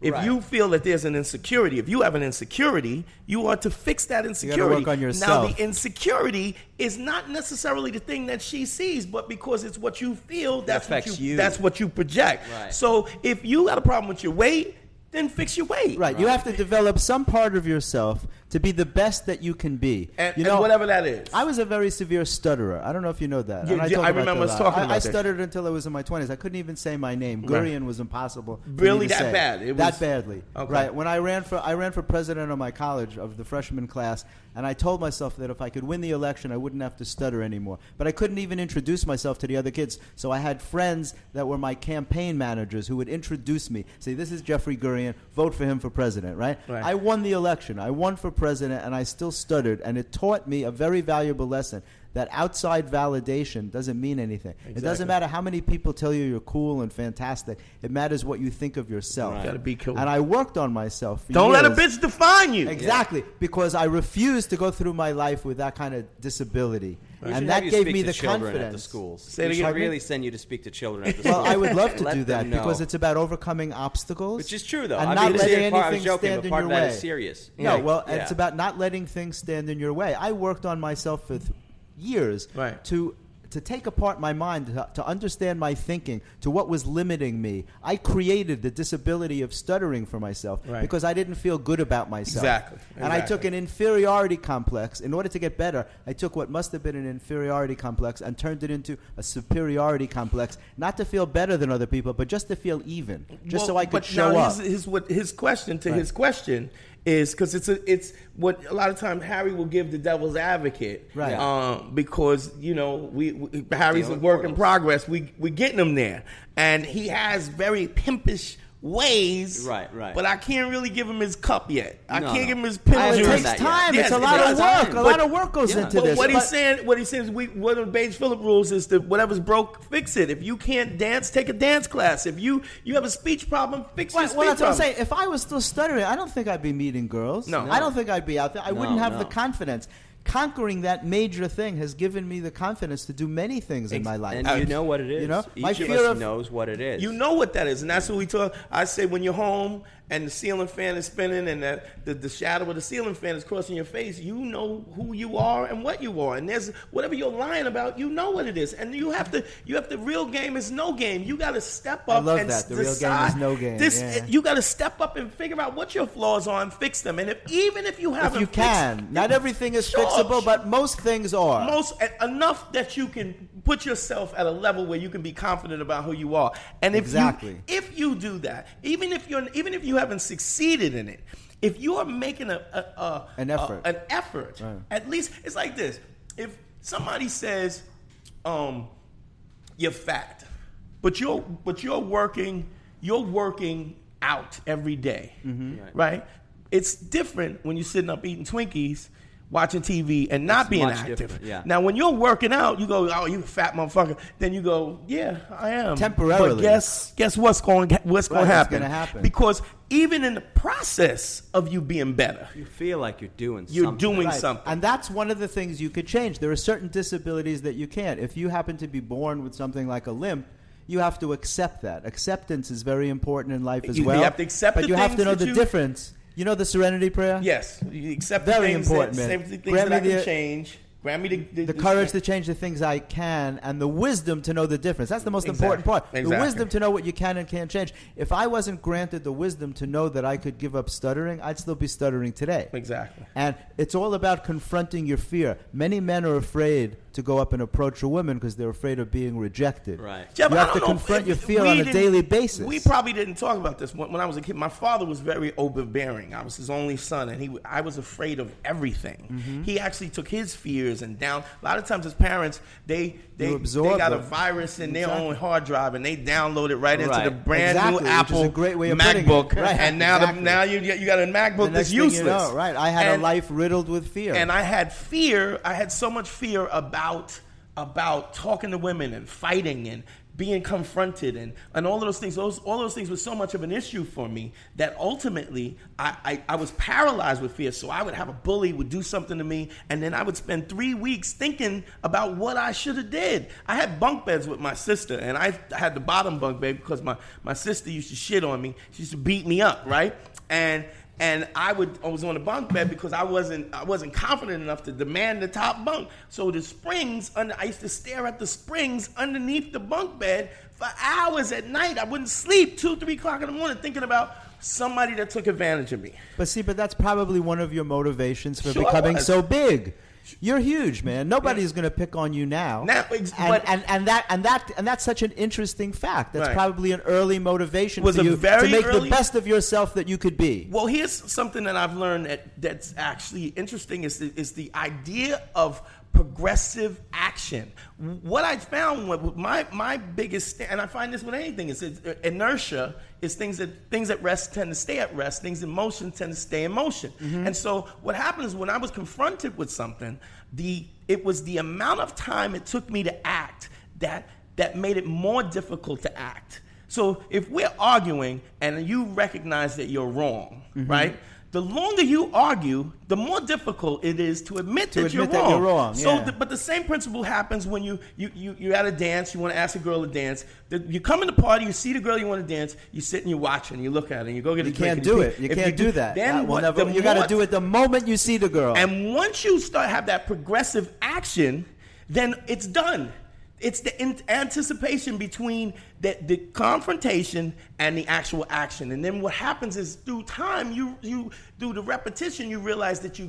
If Right. you feel that there's an insecurity, if you have an insecurity, you are to fix that insecurity. You gotta work on yourself. Now, the insecurity is not necessarily the thing that she sees, but because it's what you feel, that's affects you. That's what you project. Right. So if you got a problem with your weight, then fix your weight. Right. You have to develop some part of yourself to be the best that you can be. And, you and know, whatever that is. I was a very severe stutterer. I don't know if you know that. Yeah, And yeah, talk I about remember that us a lot. talking about I that. stuttered until I was in my 20s. I couldn't even say my name. Right. Gurion was impossible. for Really me to that say. bad? It That was- badly. Okay. Right. When I ran for president of my college, of the freshman class, and I told myself that if I could win the election, I wouldn't have to stutter anymore. But I couldn't even introduce myself to the other kids. So I had friends that were my campaign managers who would introduce me. Say, this is Jeffrey Gurion. Vote for him for president, right? Right. I won the election. I won for president, and I still stuttered. And it taught me a very valuable lesson that outside validation doesn't mean anything. It doesn't matter how many people tell you you're cool and fantastic. It matters what you think of yourself. You gotta be cool. And I worked on myself for Don't let a years. bitch define you. Exactly, because I refused to go through my life with that kind of disability. We should And have that you gave speak me to the children confidence. at the schools. Say it We should again. really send you to speak to children at the Well, schools. I would love to Let do that them know. because it's about overcoming obstacles. Which is true, though. And I not mean, letting part, I was anything joking, stand but in part your of that way. is serious. No, Yeah. well, Yeah. it's about not letting things stand in your way. I worked on myself for years Right. to take apart my mind, to understand my thinking, to what was limiting me. I created the disability of stuttering for myself Right. because I didn't feel good about myself. Exactly. And I took an inferiority complex. In order to get better, I took what must have been an inferiority complex and turned it into a superiority complex, not to feel better than other people, but just to feel even, just so I could but show now up. His question to Right. his question is because it's what a lot of times Harry will give the devil's advocate, Right. because we Harry's a work in progress. We getting him there, and he has very pimpish ways, Right. But I can't really give him his cup yet. I No, can't no. give him his I pimp haven't It juice. done takes that yet. time. Yes, It's a it lot does. of work. A But- lot of work goes into But this. what he's But- saying, one of the Bates Phillip rules is that whatever's broke, fix it. If you can't dance, take a dance class. If you have a speech problem, fix your Well, speech that's what I'm problem. saying. If I was still stuttering, I don't think I'd be meeting girls. No. I don't think I'd be out there. I wouldn't have no. the confidence. Conquering that major thing has given me the confidence to do many things in my life. And you know what it is. You know, Each my of fear us of- knows what it is. You know what that is, and that's what we talk. I say when you're home and the ceiling fan is spinning and the shadow of the ceiling fan is crossing your face, you know who you are and what you are. And there's whatever you're lying about, you know what it is. And you have to real game is no game. You got to step up. I love and that. The real game decide is no game. Yeah. You got to step up and figure out what your flaws are and fix them. And even if you haven't, If you can. Not everything is Sure. fixable, but most things are. Enough that you can put yourself at a level where you can be confident about who you are. And if Exactly. if you do that, even if you haven't succeeded in it, if you are making an effort, Right. at least it's like this. If somebody says, you're fat, but you're working out every day, right? It's different when you're sitting up eating Twinkies, watching TV, and not It's being much active. different, yeah. Now, when you're working out, you go, "Oh, you a fat motherfucker." Then you go, "Yeah, I am." Temporarily. But guess what's going to What's happen? gonna happen? Because even in the process of you being better, You feel like you're doing you're something. doing Right. something. And that's one of the things you could change. There are certain disabilities that you can't. If you happen to be born with something like a limp, you have to accept that. Acceptance is very important in life as You well. have to accept but the you have to things know that the you- difference. You know the Serenity Prayer? Yes, you accept Very the things important, that, man. the things Grant that I me can the- change. Grant me The courage to change the things I can and the wisdom to know the difference. That's the most important part. The Exactly. wisdom to know what you can and can't change. If I wasn't granted the wisdom to know that I could give up stuttering, I'd still be stuttering today. Exactly. And it's all about confronting your fear. Many men are afraid to go up and approach a woman because they're afraid of being rejected. Right. Jeff, You I have to don't know confront if your fear we on a didn't- daily basis. We probably didn't talk about this when I was a kid. My father was very overbearing. I was his only son, and I was afraid of everything. Mm-hmm. He actually took his fears and down. A lot of times, his parents they absorb got a them. virus in their Exactly. own hard drive, and they download it right into Right. the brand Exactly, new which is Apple a great way of putting it. MacBook. Right, And now exactly. now you got a MacBook The that's next thing useless. you know, right? I had And- a life riddled with fear. and I had fear. I had so much fear about talking to women and fighting being confronted and all of those things. All those things were so much of an issue for me that ultimately I was paralyzed with fear. So I would have a bully would do something to me, and then I would spend 3 weeks thinking about what I should have did. I had bunk beds with my sister, and I had the bottom bunk bed because my sister used to shit on me. She used to beat me up, right? And I was on the bunk bed because I wasn't confident enough to demand the top bunk. So the springs, I used to stare at the springs underneath the bunk bed for hours at night. I wouldn't sleep 2, 3 o'clock in the morning thinking about somebody that took advantage of me. But that's probably one of your motivations for becoming so big. You're huge, man. Nobody's going to pick on you now. And that's such an interesting fact. That's probably an early motivation for you to make the best of yourself that you could be. Well, here's something that I've learned that's actually interesting is the idea of progressive action. What I found with my biggest, and I find this with anything, is inertia is things at rest tend to stay at rest. Things in motion tend to stay in motion. Mm-hmm. And so what happens when I was confronted with something, it was the amount of time it took me to act that made it more difficult to act. So if we're arguing and you recognize that you're wrong, mm-hmm. right? The longer you argue, the more difficult it is to admit that you're wrong. Yeah. So, but the same principle happens when you're at a dance. You want to ask a girl to dance. You come in the party. You see the girl you want to dance. You sit and you watch her and you look at her and you go get a drink. You can't do it. You can't do that. Then you got to do it the moment you see the girl. And once you have that progressive action, then it's done. It's the anticipation between the confrontation and the actual action. And then what happens is through time, you through the repetition, you realize that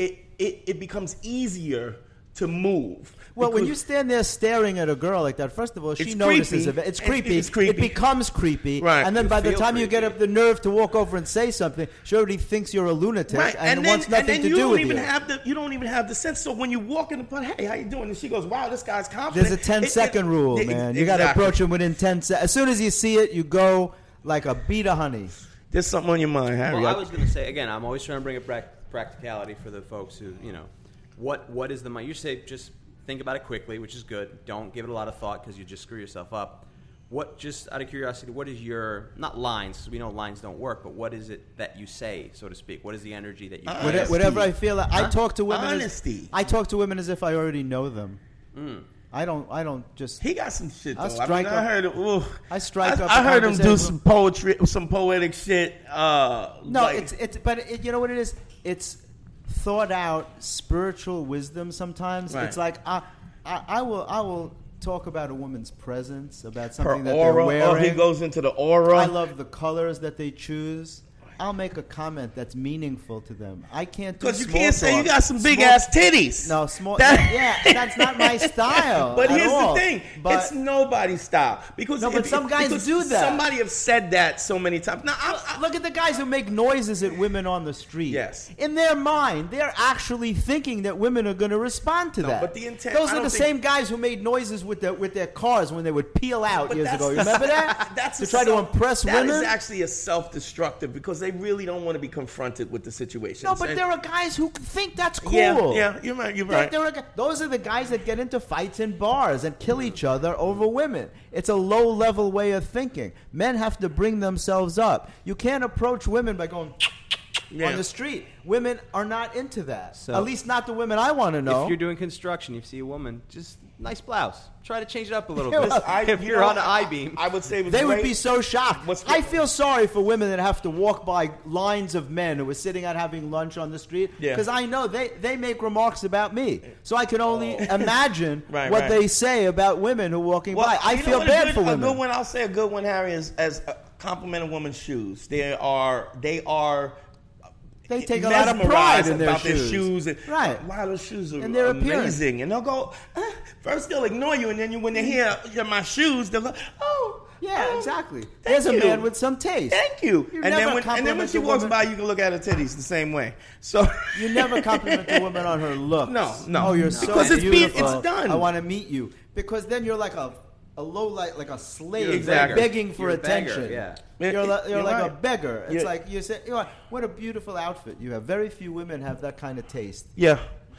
it becomes easier to move. Well, when you stand there staring at a girl like that, first of all, she notices it. It's creepy. It becomes creepy. Right. And then by the time you get up the nerve to walk over and say something, she already thinks you're a lunatic and wants nothing to do with you. You don't even have the sense. So when you walk in the party, hey, how you doing? And she goes, wow, this guy's confident. There's a 10-second rule, man. You got to approach him within 10 seconds. As soon as you see it, you go like a bead of honey. There's something on your mind, Harry. Well, I was going to say, again, I'm always trying to bring a practicality for the folks who, what is the mind? You say just think about it quickly, which is good. Don't give it a lot of thought because you just screw yourself up. Just out of curiosity, what is your, not lines, because we know lines don't work, but what is it that you say, so to speak? What is the energy that you Whatever I feel like. I talk to women Honesty. I talk to women as if I already know them. Mm. I don't just. He got some shit though. I strike up. I heard him do some poetry, some poetic shit. But you know what it is? It's thought out spiritual wisdom. Sometimes it's like I will talk about a woman's presence, about something that they're wearing. Oh, he goes into the aura. I love the colors that they choose. I'll make a comment that's meaningful to them. I can't do because you can't say you got some big ass titties. No, that's not my style. But here's the thing: it's nobody's style. But some guys do that. Somebody have said that so many times. Now look at the guys who make noises at women on the street. Yes, in their mind, they're actually thinking that women are going to respond to that. But the intent. Those are the same guys who made noises with their cars when they would peel out years ago. You remember that? To try to impress women. That is actually a self-destructive because they really don't want to be confronted with the situation. No, but there are guys who think that's cool. Yeah, you're right. Those are the guys that get into fights in bars and kill each other over women. It's a low-level way of thinking. Men have to bring themselves up. You can't approach women by going on the street. Women are not into that. So, at least not the women I want to know. If you're doing construction, you see a woman, just nice blouse. Try to change it up a little bit. If you're on an I-beam, I would say they would be so shocked. I feel sorry for women that have to walk by lines of men who are sitting out having lunch on the street because I know they make remarks about me. So I can only imagine what they say about women who are walking by. I feel bad for women. I'll say a good one, Harry, is as compliment a woman's shoes. They take a lot of pride in their shoes. Right. Wow, those shoes are amazing. And they'll go, first they'll ignore you, and then when they hear my shoes, they'll go, exactly. There's a man with some taste. Thank you. And then when she walks by, you can look at her titties the same way. So you never compliment a woman on her looks. No. Oh, you're so beautiful. It's done. I want to meet you. Because then you're like a like a slave, begging for attention. You're like a beggar. It's like you say, what a beautiful outfit you have. Very few women have that kind of taste. Yeah.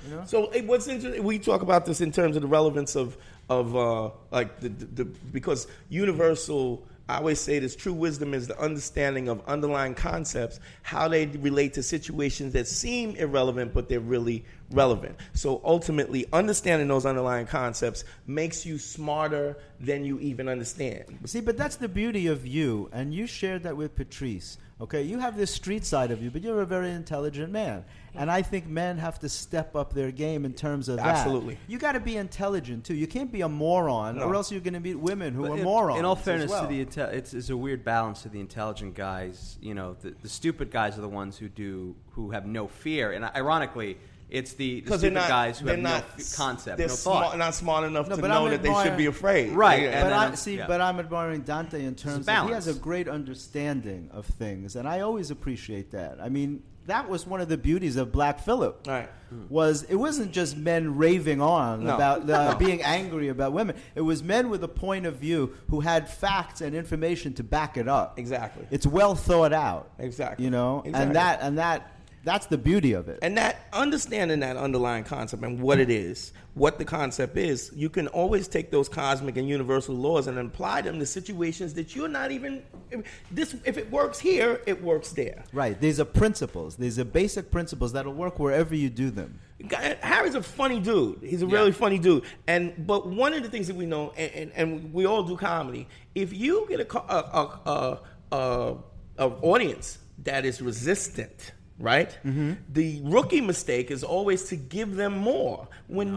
You know? So what's interesting, we talk about this in terms of the relevance of like the because universal, I always say this, true wisdom is the understanding of underlying concepts, how they relate to situations that seem irrelevant, but they're really relevant. So ultimately, understanding those underlying concepts makes you smarter than you even understand. See, but that's the beauty of you, and you shared that with Patrice. Okay, you have this street side of you, but you're a very intelligent man. And I think men have to step up their game in terms of that. Absolutely. You got to be intelligent, too. You can't be a moron, or else you're going to meet women who are morons. In all fairness, as well. it's a weird balance to the intelligent guys. You know, the stupid guys are the ones who have no fear. And ironically, it's the stupid guys who have no concept, no thought. Not smart enough to know that they should be afraid. Right. Yeah. But I'm admiring Dante in terms of he has a great understanding of things, and I always appreciate that. I mean, that was one of the beauties of Black Phillip. Right. It wasn't just men raving on about being angry about women. It was men with a point of view who had facts and information to back it up. Exactly. It's well thought out. Exactly. You know, Exactly. That's the beauty of it. And that understanding that underlying concept and what it is, what the concept is, you can always take those cosmic and universal laws and apply them to situations that you're not even if it works here, it works there. Right. These are principles. These are basic principles that'll work wherever you do them. Harry's a funny dude. He's a really funny dude. But one of the things that we know, and we all do comedy, if you get a audience that is resistant, right? Mm-hmm. The rookie mistake is always to give them more. When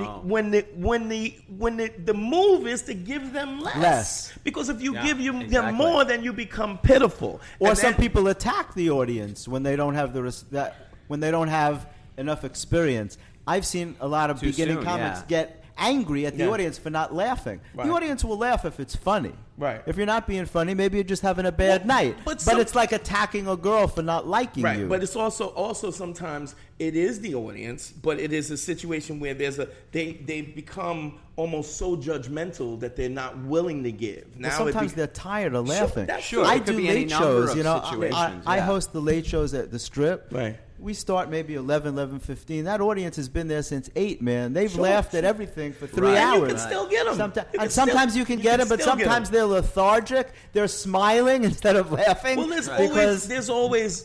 the move is to give them less. Because if you give them more, then you become pitiful. Or some people attack the audience when they don't have when they don't have enough experience. I've seen a lot of beginning comics get angry at the audience for not laughing. Right. The audience will laugh if it's funny. Right. If you're not being funny, maybe you're just having a bad night. But it's like attacking a girl for not liking you. But it's also sometimes it is the audience, but it is a situation where they become almost so judgmental that they're not willing to give. Now sometimes they're tired of laughing. Sure. I do late shows. You know, I host the late shows at the Strip. Right. We start maybe 11:15. That audience has been there since 8, man. They've laughed at everything for 3 hours. And you can still get them. Sometimes you can get them, but sometimes they're lethargic. They're smiling instead of laughing. Well, there's always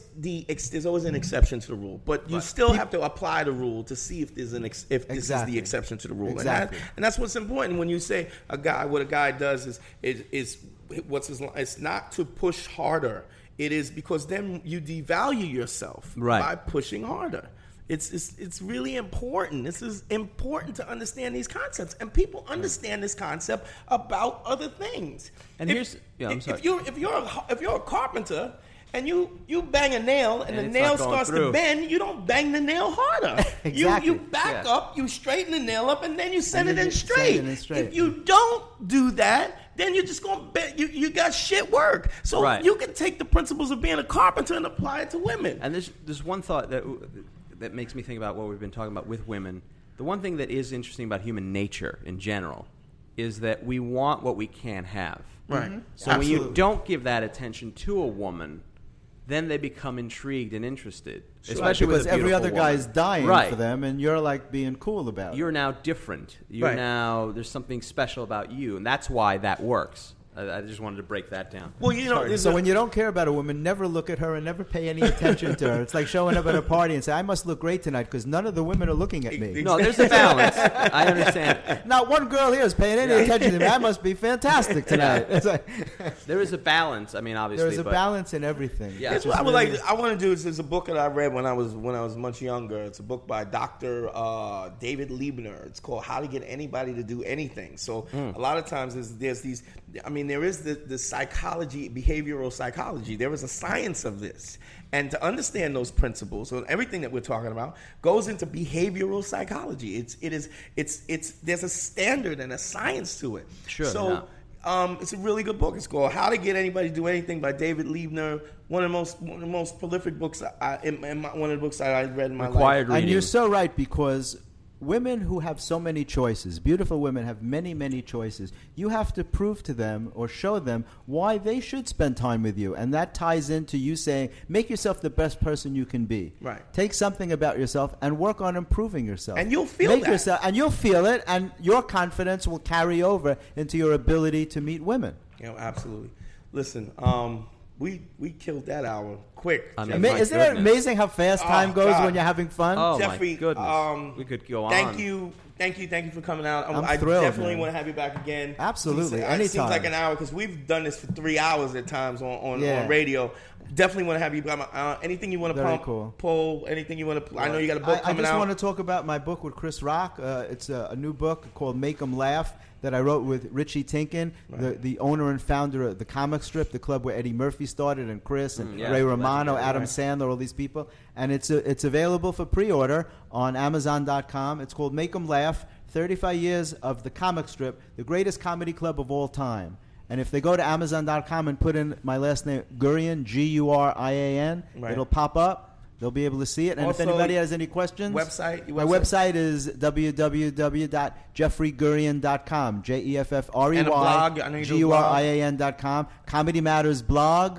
an exception to the rule, but you still have to apply the rule to see if this is the exception to the rule. Exactly. And that's what's important when you say what a guy does is it's not to push harder. It is because then you devalue yourself by pushing harder. It's really important. This is important to understand these concepts, and people understand this concept about other things. And if you're a carpenter and you bang a nail and the nail starts to bend, you don't bang the nail harder. Exactly. You back up, you straighten the nail up, and then you send it in straight. If you don't do that, then you're just going to bet you got shit work. So you can take the principles of being a carpenter and apply it to women. And there's one thought that makes me think about what we've been talking about with women. The one thing that is interesting about human nature in general is that we want what we can't have. Right. Mm-hmm. So when you don't give that attention to a woman, then they become intrigued and interested. Sure. Especially because with every other woman. guy's dying for them, and you're like being cool about it. You're now different. There's something special about you, and that's why that works. I just wanted to break that down. Well, so when you don't care about a woman, never look at her and never pay any attention to her. It's like showing up at a party and say, I must look great tonight because none of the women are looking at me. No, there's a balance. I understand. Not one girl here is paying any attention to me. I must be fantastic tonight. There is a balance. I mean, obviously. There's a balance in everything. Yeah. That's what I want to do is a book that I read when I was much younger. It's a book by Dr. David Liebner. It's called How to Get Anybody to Do Anything. So a lot of times there's these, I mean, there is the psychology, behavioral psychology. There is a science of this. And to understand those principles, so everything that we're talking about goes into behavioral psychology. There's a standard and a science to it. Sure. So it's a really good book. It's called How to Get Anybody to Do Anything by David Liebner. One of the most prolific books one of the books I read in my life. Reading. And you're so right, because women who have so many choices, beautiful women have many, many choices. You have to prove to them or show them why they should spend time with you. And that ties into you saying, make yourself the best person you can be. Right. Take something about yourself and work on improving yourself. And you'll feel that. And you'll feel it, and your confidence will carry over into your ability to meet women. Absolutely. Listen, we killed that hour quick. Isn't it amazing how fast time goes when you're having fun? Oh, Jeffrey, my goodness. We could go on. Thank you for coming out. I'm thrilled, definitely man. want to have you back again. Absolutely, It anytime. seems like an hour because we've done this for 3 hours at times on radio. Definitely want to have you back. Anything you want to pull, anything you want to. I know you got a book coming out. I just want to talk about my book with Chris Rock. It's a new book called Make 'Em Laugh that I wrote with Richie Tinkin, the owner and founder of the comic strip, the club where Eddie Murphy started, and Chris and Ray Romano, Adam Sandler, all these people. And it's available for pre-order on Amazon.com. It's called Make 'Em Laugh, 35 years of the comic strip, the greatest comedy club of all time. And if they go to Amazon.com and put in my last name, Gurian, Gurian, it'll pop up. They'll be able to see it. And also, if anybody has any questions, my website is www.jeffreygurian.com, JEFFREYGURIAN.com. Comedy Matters blog,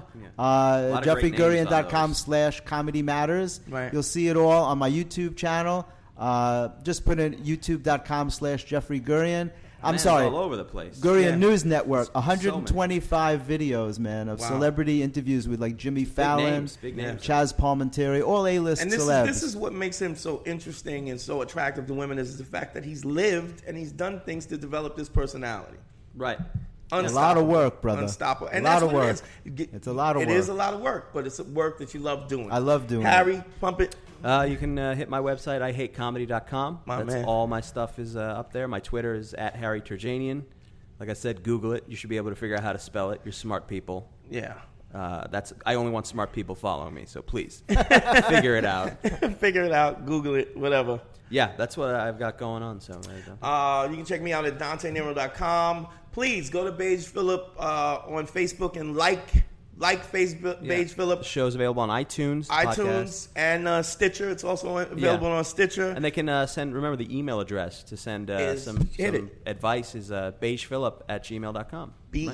jeffreygurian.com/Comedy Matters. Right. You'll see it all on my YouTube channel. Just put in youtube.com/JeffreyGurian. I'm sorry. All over the place. Gurian News Network, 125 videos, man, of celebrity interviews with like Jimmy Fallon, big names. Chaz Palminteri, all A-list celebs. This is what makes him so interesting and so attractive to women is the fact that he's lived and he's done things to develop this personality. Right. A lot of work, brother. Unstoppable. And a lot that's of what work. It's a lot of work. It is a lot of work, but it's a work that you love doing. I love doing Harry, pump it. You can hit my website, IHateComedy.com. Man. All my stuff is up there. My Twitter is @HarryTurjanian. Like I said, Google it. You should be able to figure out how to spell it. You're smart people. Yeah. I only want smart people following me, so please figure it out. Figure it out. Google it. Whatever. Yeah, that's what I've got going on. So there you go. You can check me out at DanteNero.com. Please go to Beige Phillip on Facebook and like Facebook Beige Phillip. The show's available on iTunes, podcasts. And Stitcher. It's also available on Stitcher. And they can send. Remember the email address to send some advice is beigephillip@gmail.com.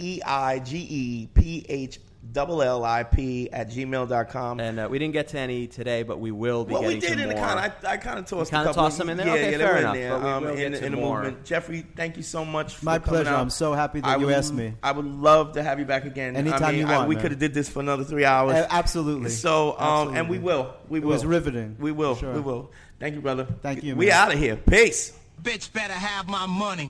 BEIGEPHLLIP@gmail.com. And we didn't get to any today, but we will be getting some more. I kind of tossed them in there? Okay, fair enough. But we will get to in the more. movement. Jeffrey, thank you so much for My coming pleasure. out. I'm so happy that you asked me. I would love to have you back again. Anytime you want, we could have did this for another 3 hours. Absolutely. So, Absolutely. And we will. It was riveting. We will. Sure. We will. Thank you, brother. Thank you, We man. out of here. Peace. Bitch better have my money.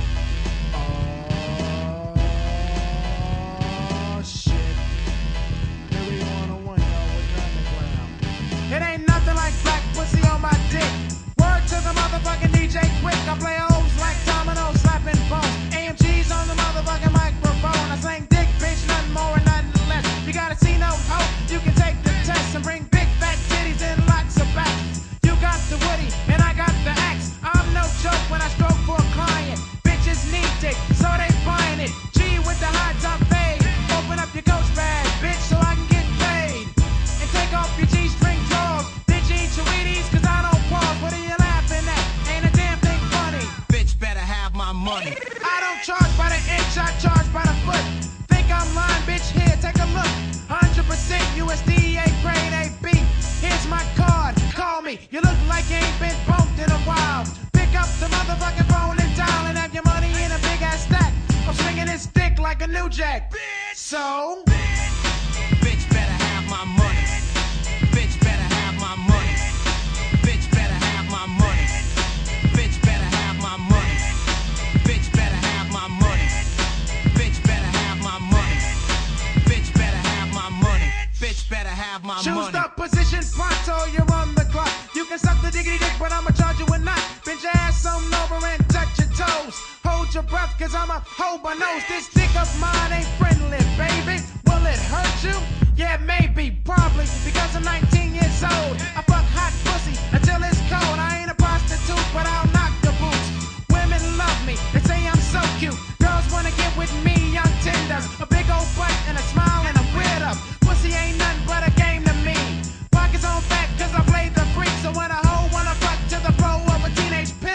It ain't nothing like black pussy on my dick. Word to the motherfucking DJ quick. I play O's like dominoes, slapping bones. AMG's on the motherfucking microphone. I sing dick, bitch, nothing more and nothing less. You gotta see no hope. You can take the test and bring big fat titties and lots of backs. You got the woody and I got the axe. I'm no joke when I stroke for a client. Bitches need dick, so they buying it. G with the hot top fade. Open up your coach bag, bitch, so I can get paid. And take off your G-string drawers. Did you eat your Wheaties? Cause I don't pause. What are you laughing at? Ain't a damn thing funny. Bitch better have my money. I don't charge by the inch, I charge by the foot. Think I'm lying, bitch? Here, take a look. 100% USDA grade AB. Here's my card. Call me. You look like you ain't been bumped in a while. Pick up the motherfucking phone and dial and have your money in a big ass stack. I'm swinging this dick like a new jack. Bitch. So, bitch better have my money. Bitch better have my money. Bitch better have my money. Bitch better have my money. Bitch better have my money. Bitch better have my money. Bitch better have my money. Bitch better have my money. Choose the position, pronto, you're on the clock. You can suck the diggity dick, but I'ma charge you a knot. Bend your ass on over and touch your toes. Hold your breath, cause I'm a hold my nose. This dick of mine ain't friendly, baby. Will it hurt you? Yeah, maybe, probably, because I'm 19 years old. I fuck hot pussy until it's cold. I ain't a prostitute, but I'll knock the boots. Women love me, they say I'm so cute. Girls wanna get with me on Tinder. A big old butt and a smile and a weird up. Pussy ain't nothing but a game to me. Pockets on fat cause I play the freak. So when a hoe wanna fuck to the flow of a teenage pig.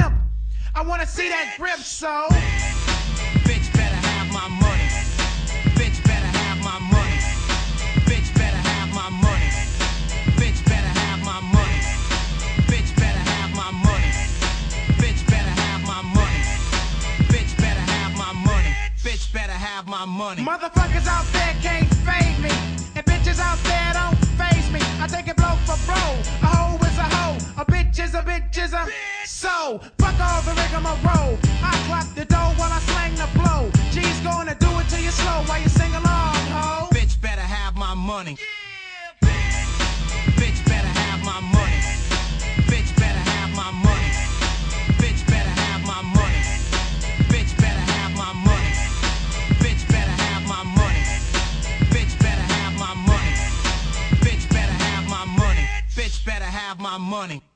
wanna see that grip, so Bitch better have my money. Bitch better have my money. Bitch better have my money. Bitch better have my money. Bitch better have my money. Bitch better have my money. Bitch better have my money. Bitch better have my money. Motherfuckers out there can't fade me, and bitches out there don't faze me. I take it blow for blow. A hoe is a hoe, a bitch is a bitch is a. So fuck all the rigmarole. I clap the dough while I slang the blow. G's gonna do it till you slow while you sing along, ho. Bitch better have my money. Bitch better have my money. Bitch better have my money. Bitch better have my money. Bitch better have my money. Bitch better have my money. Bitch better have my money. Bitch better have my money. Bitch better have my money.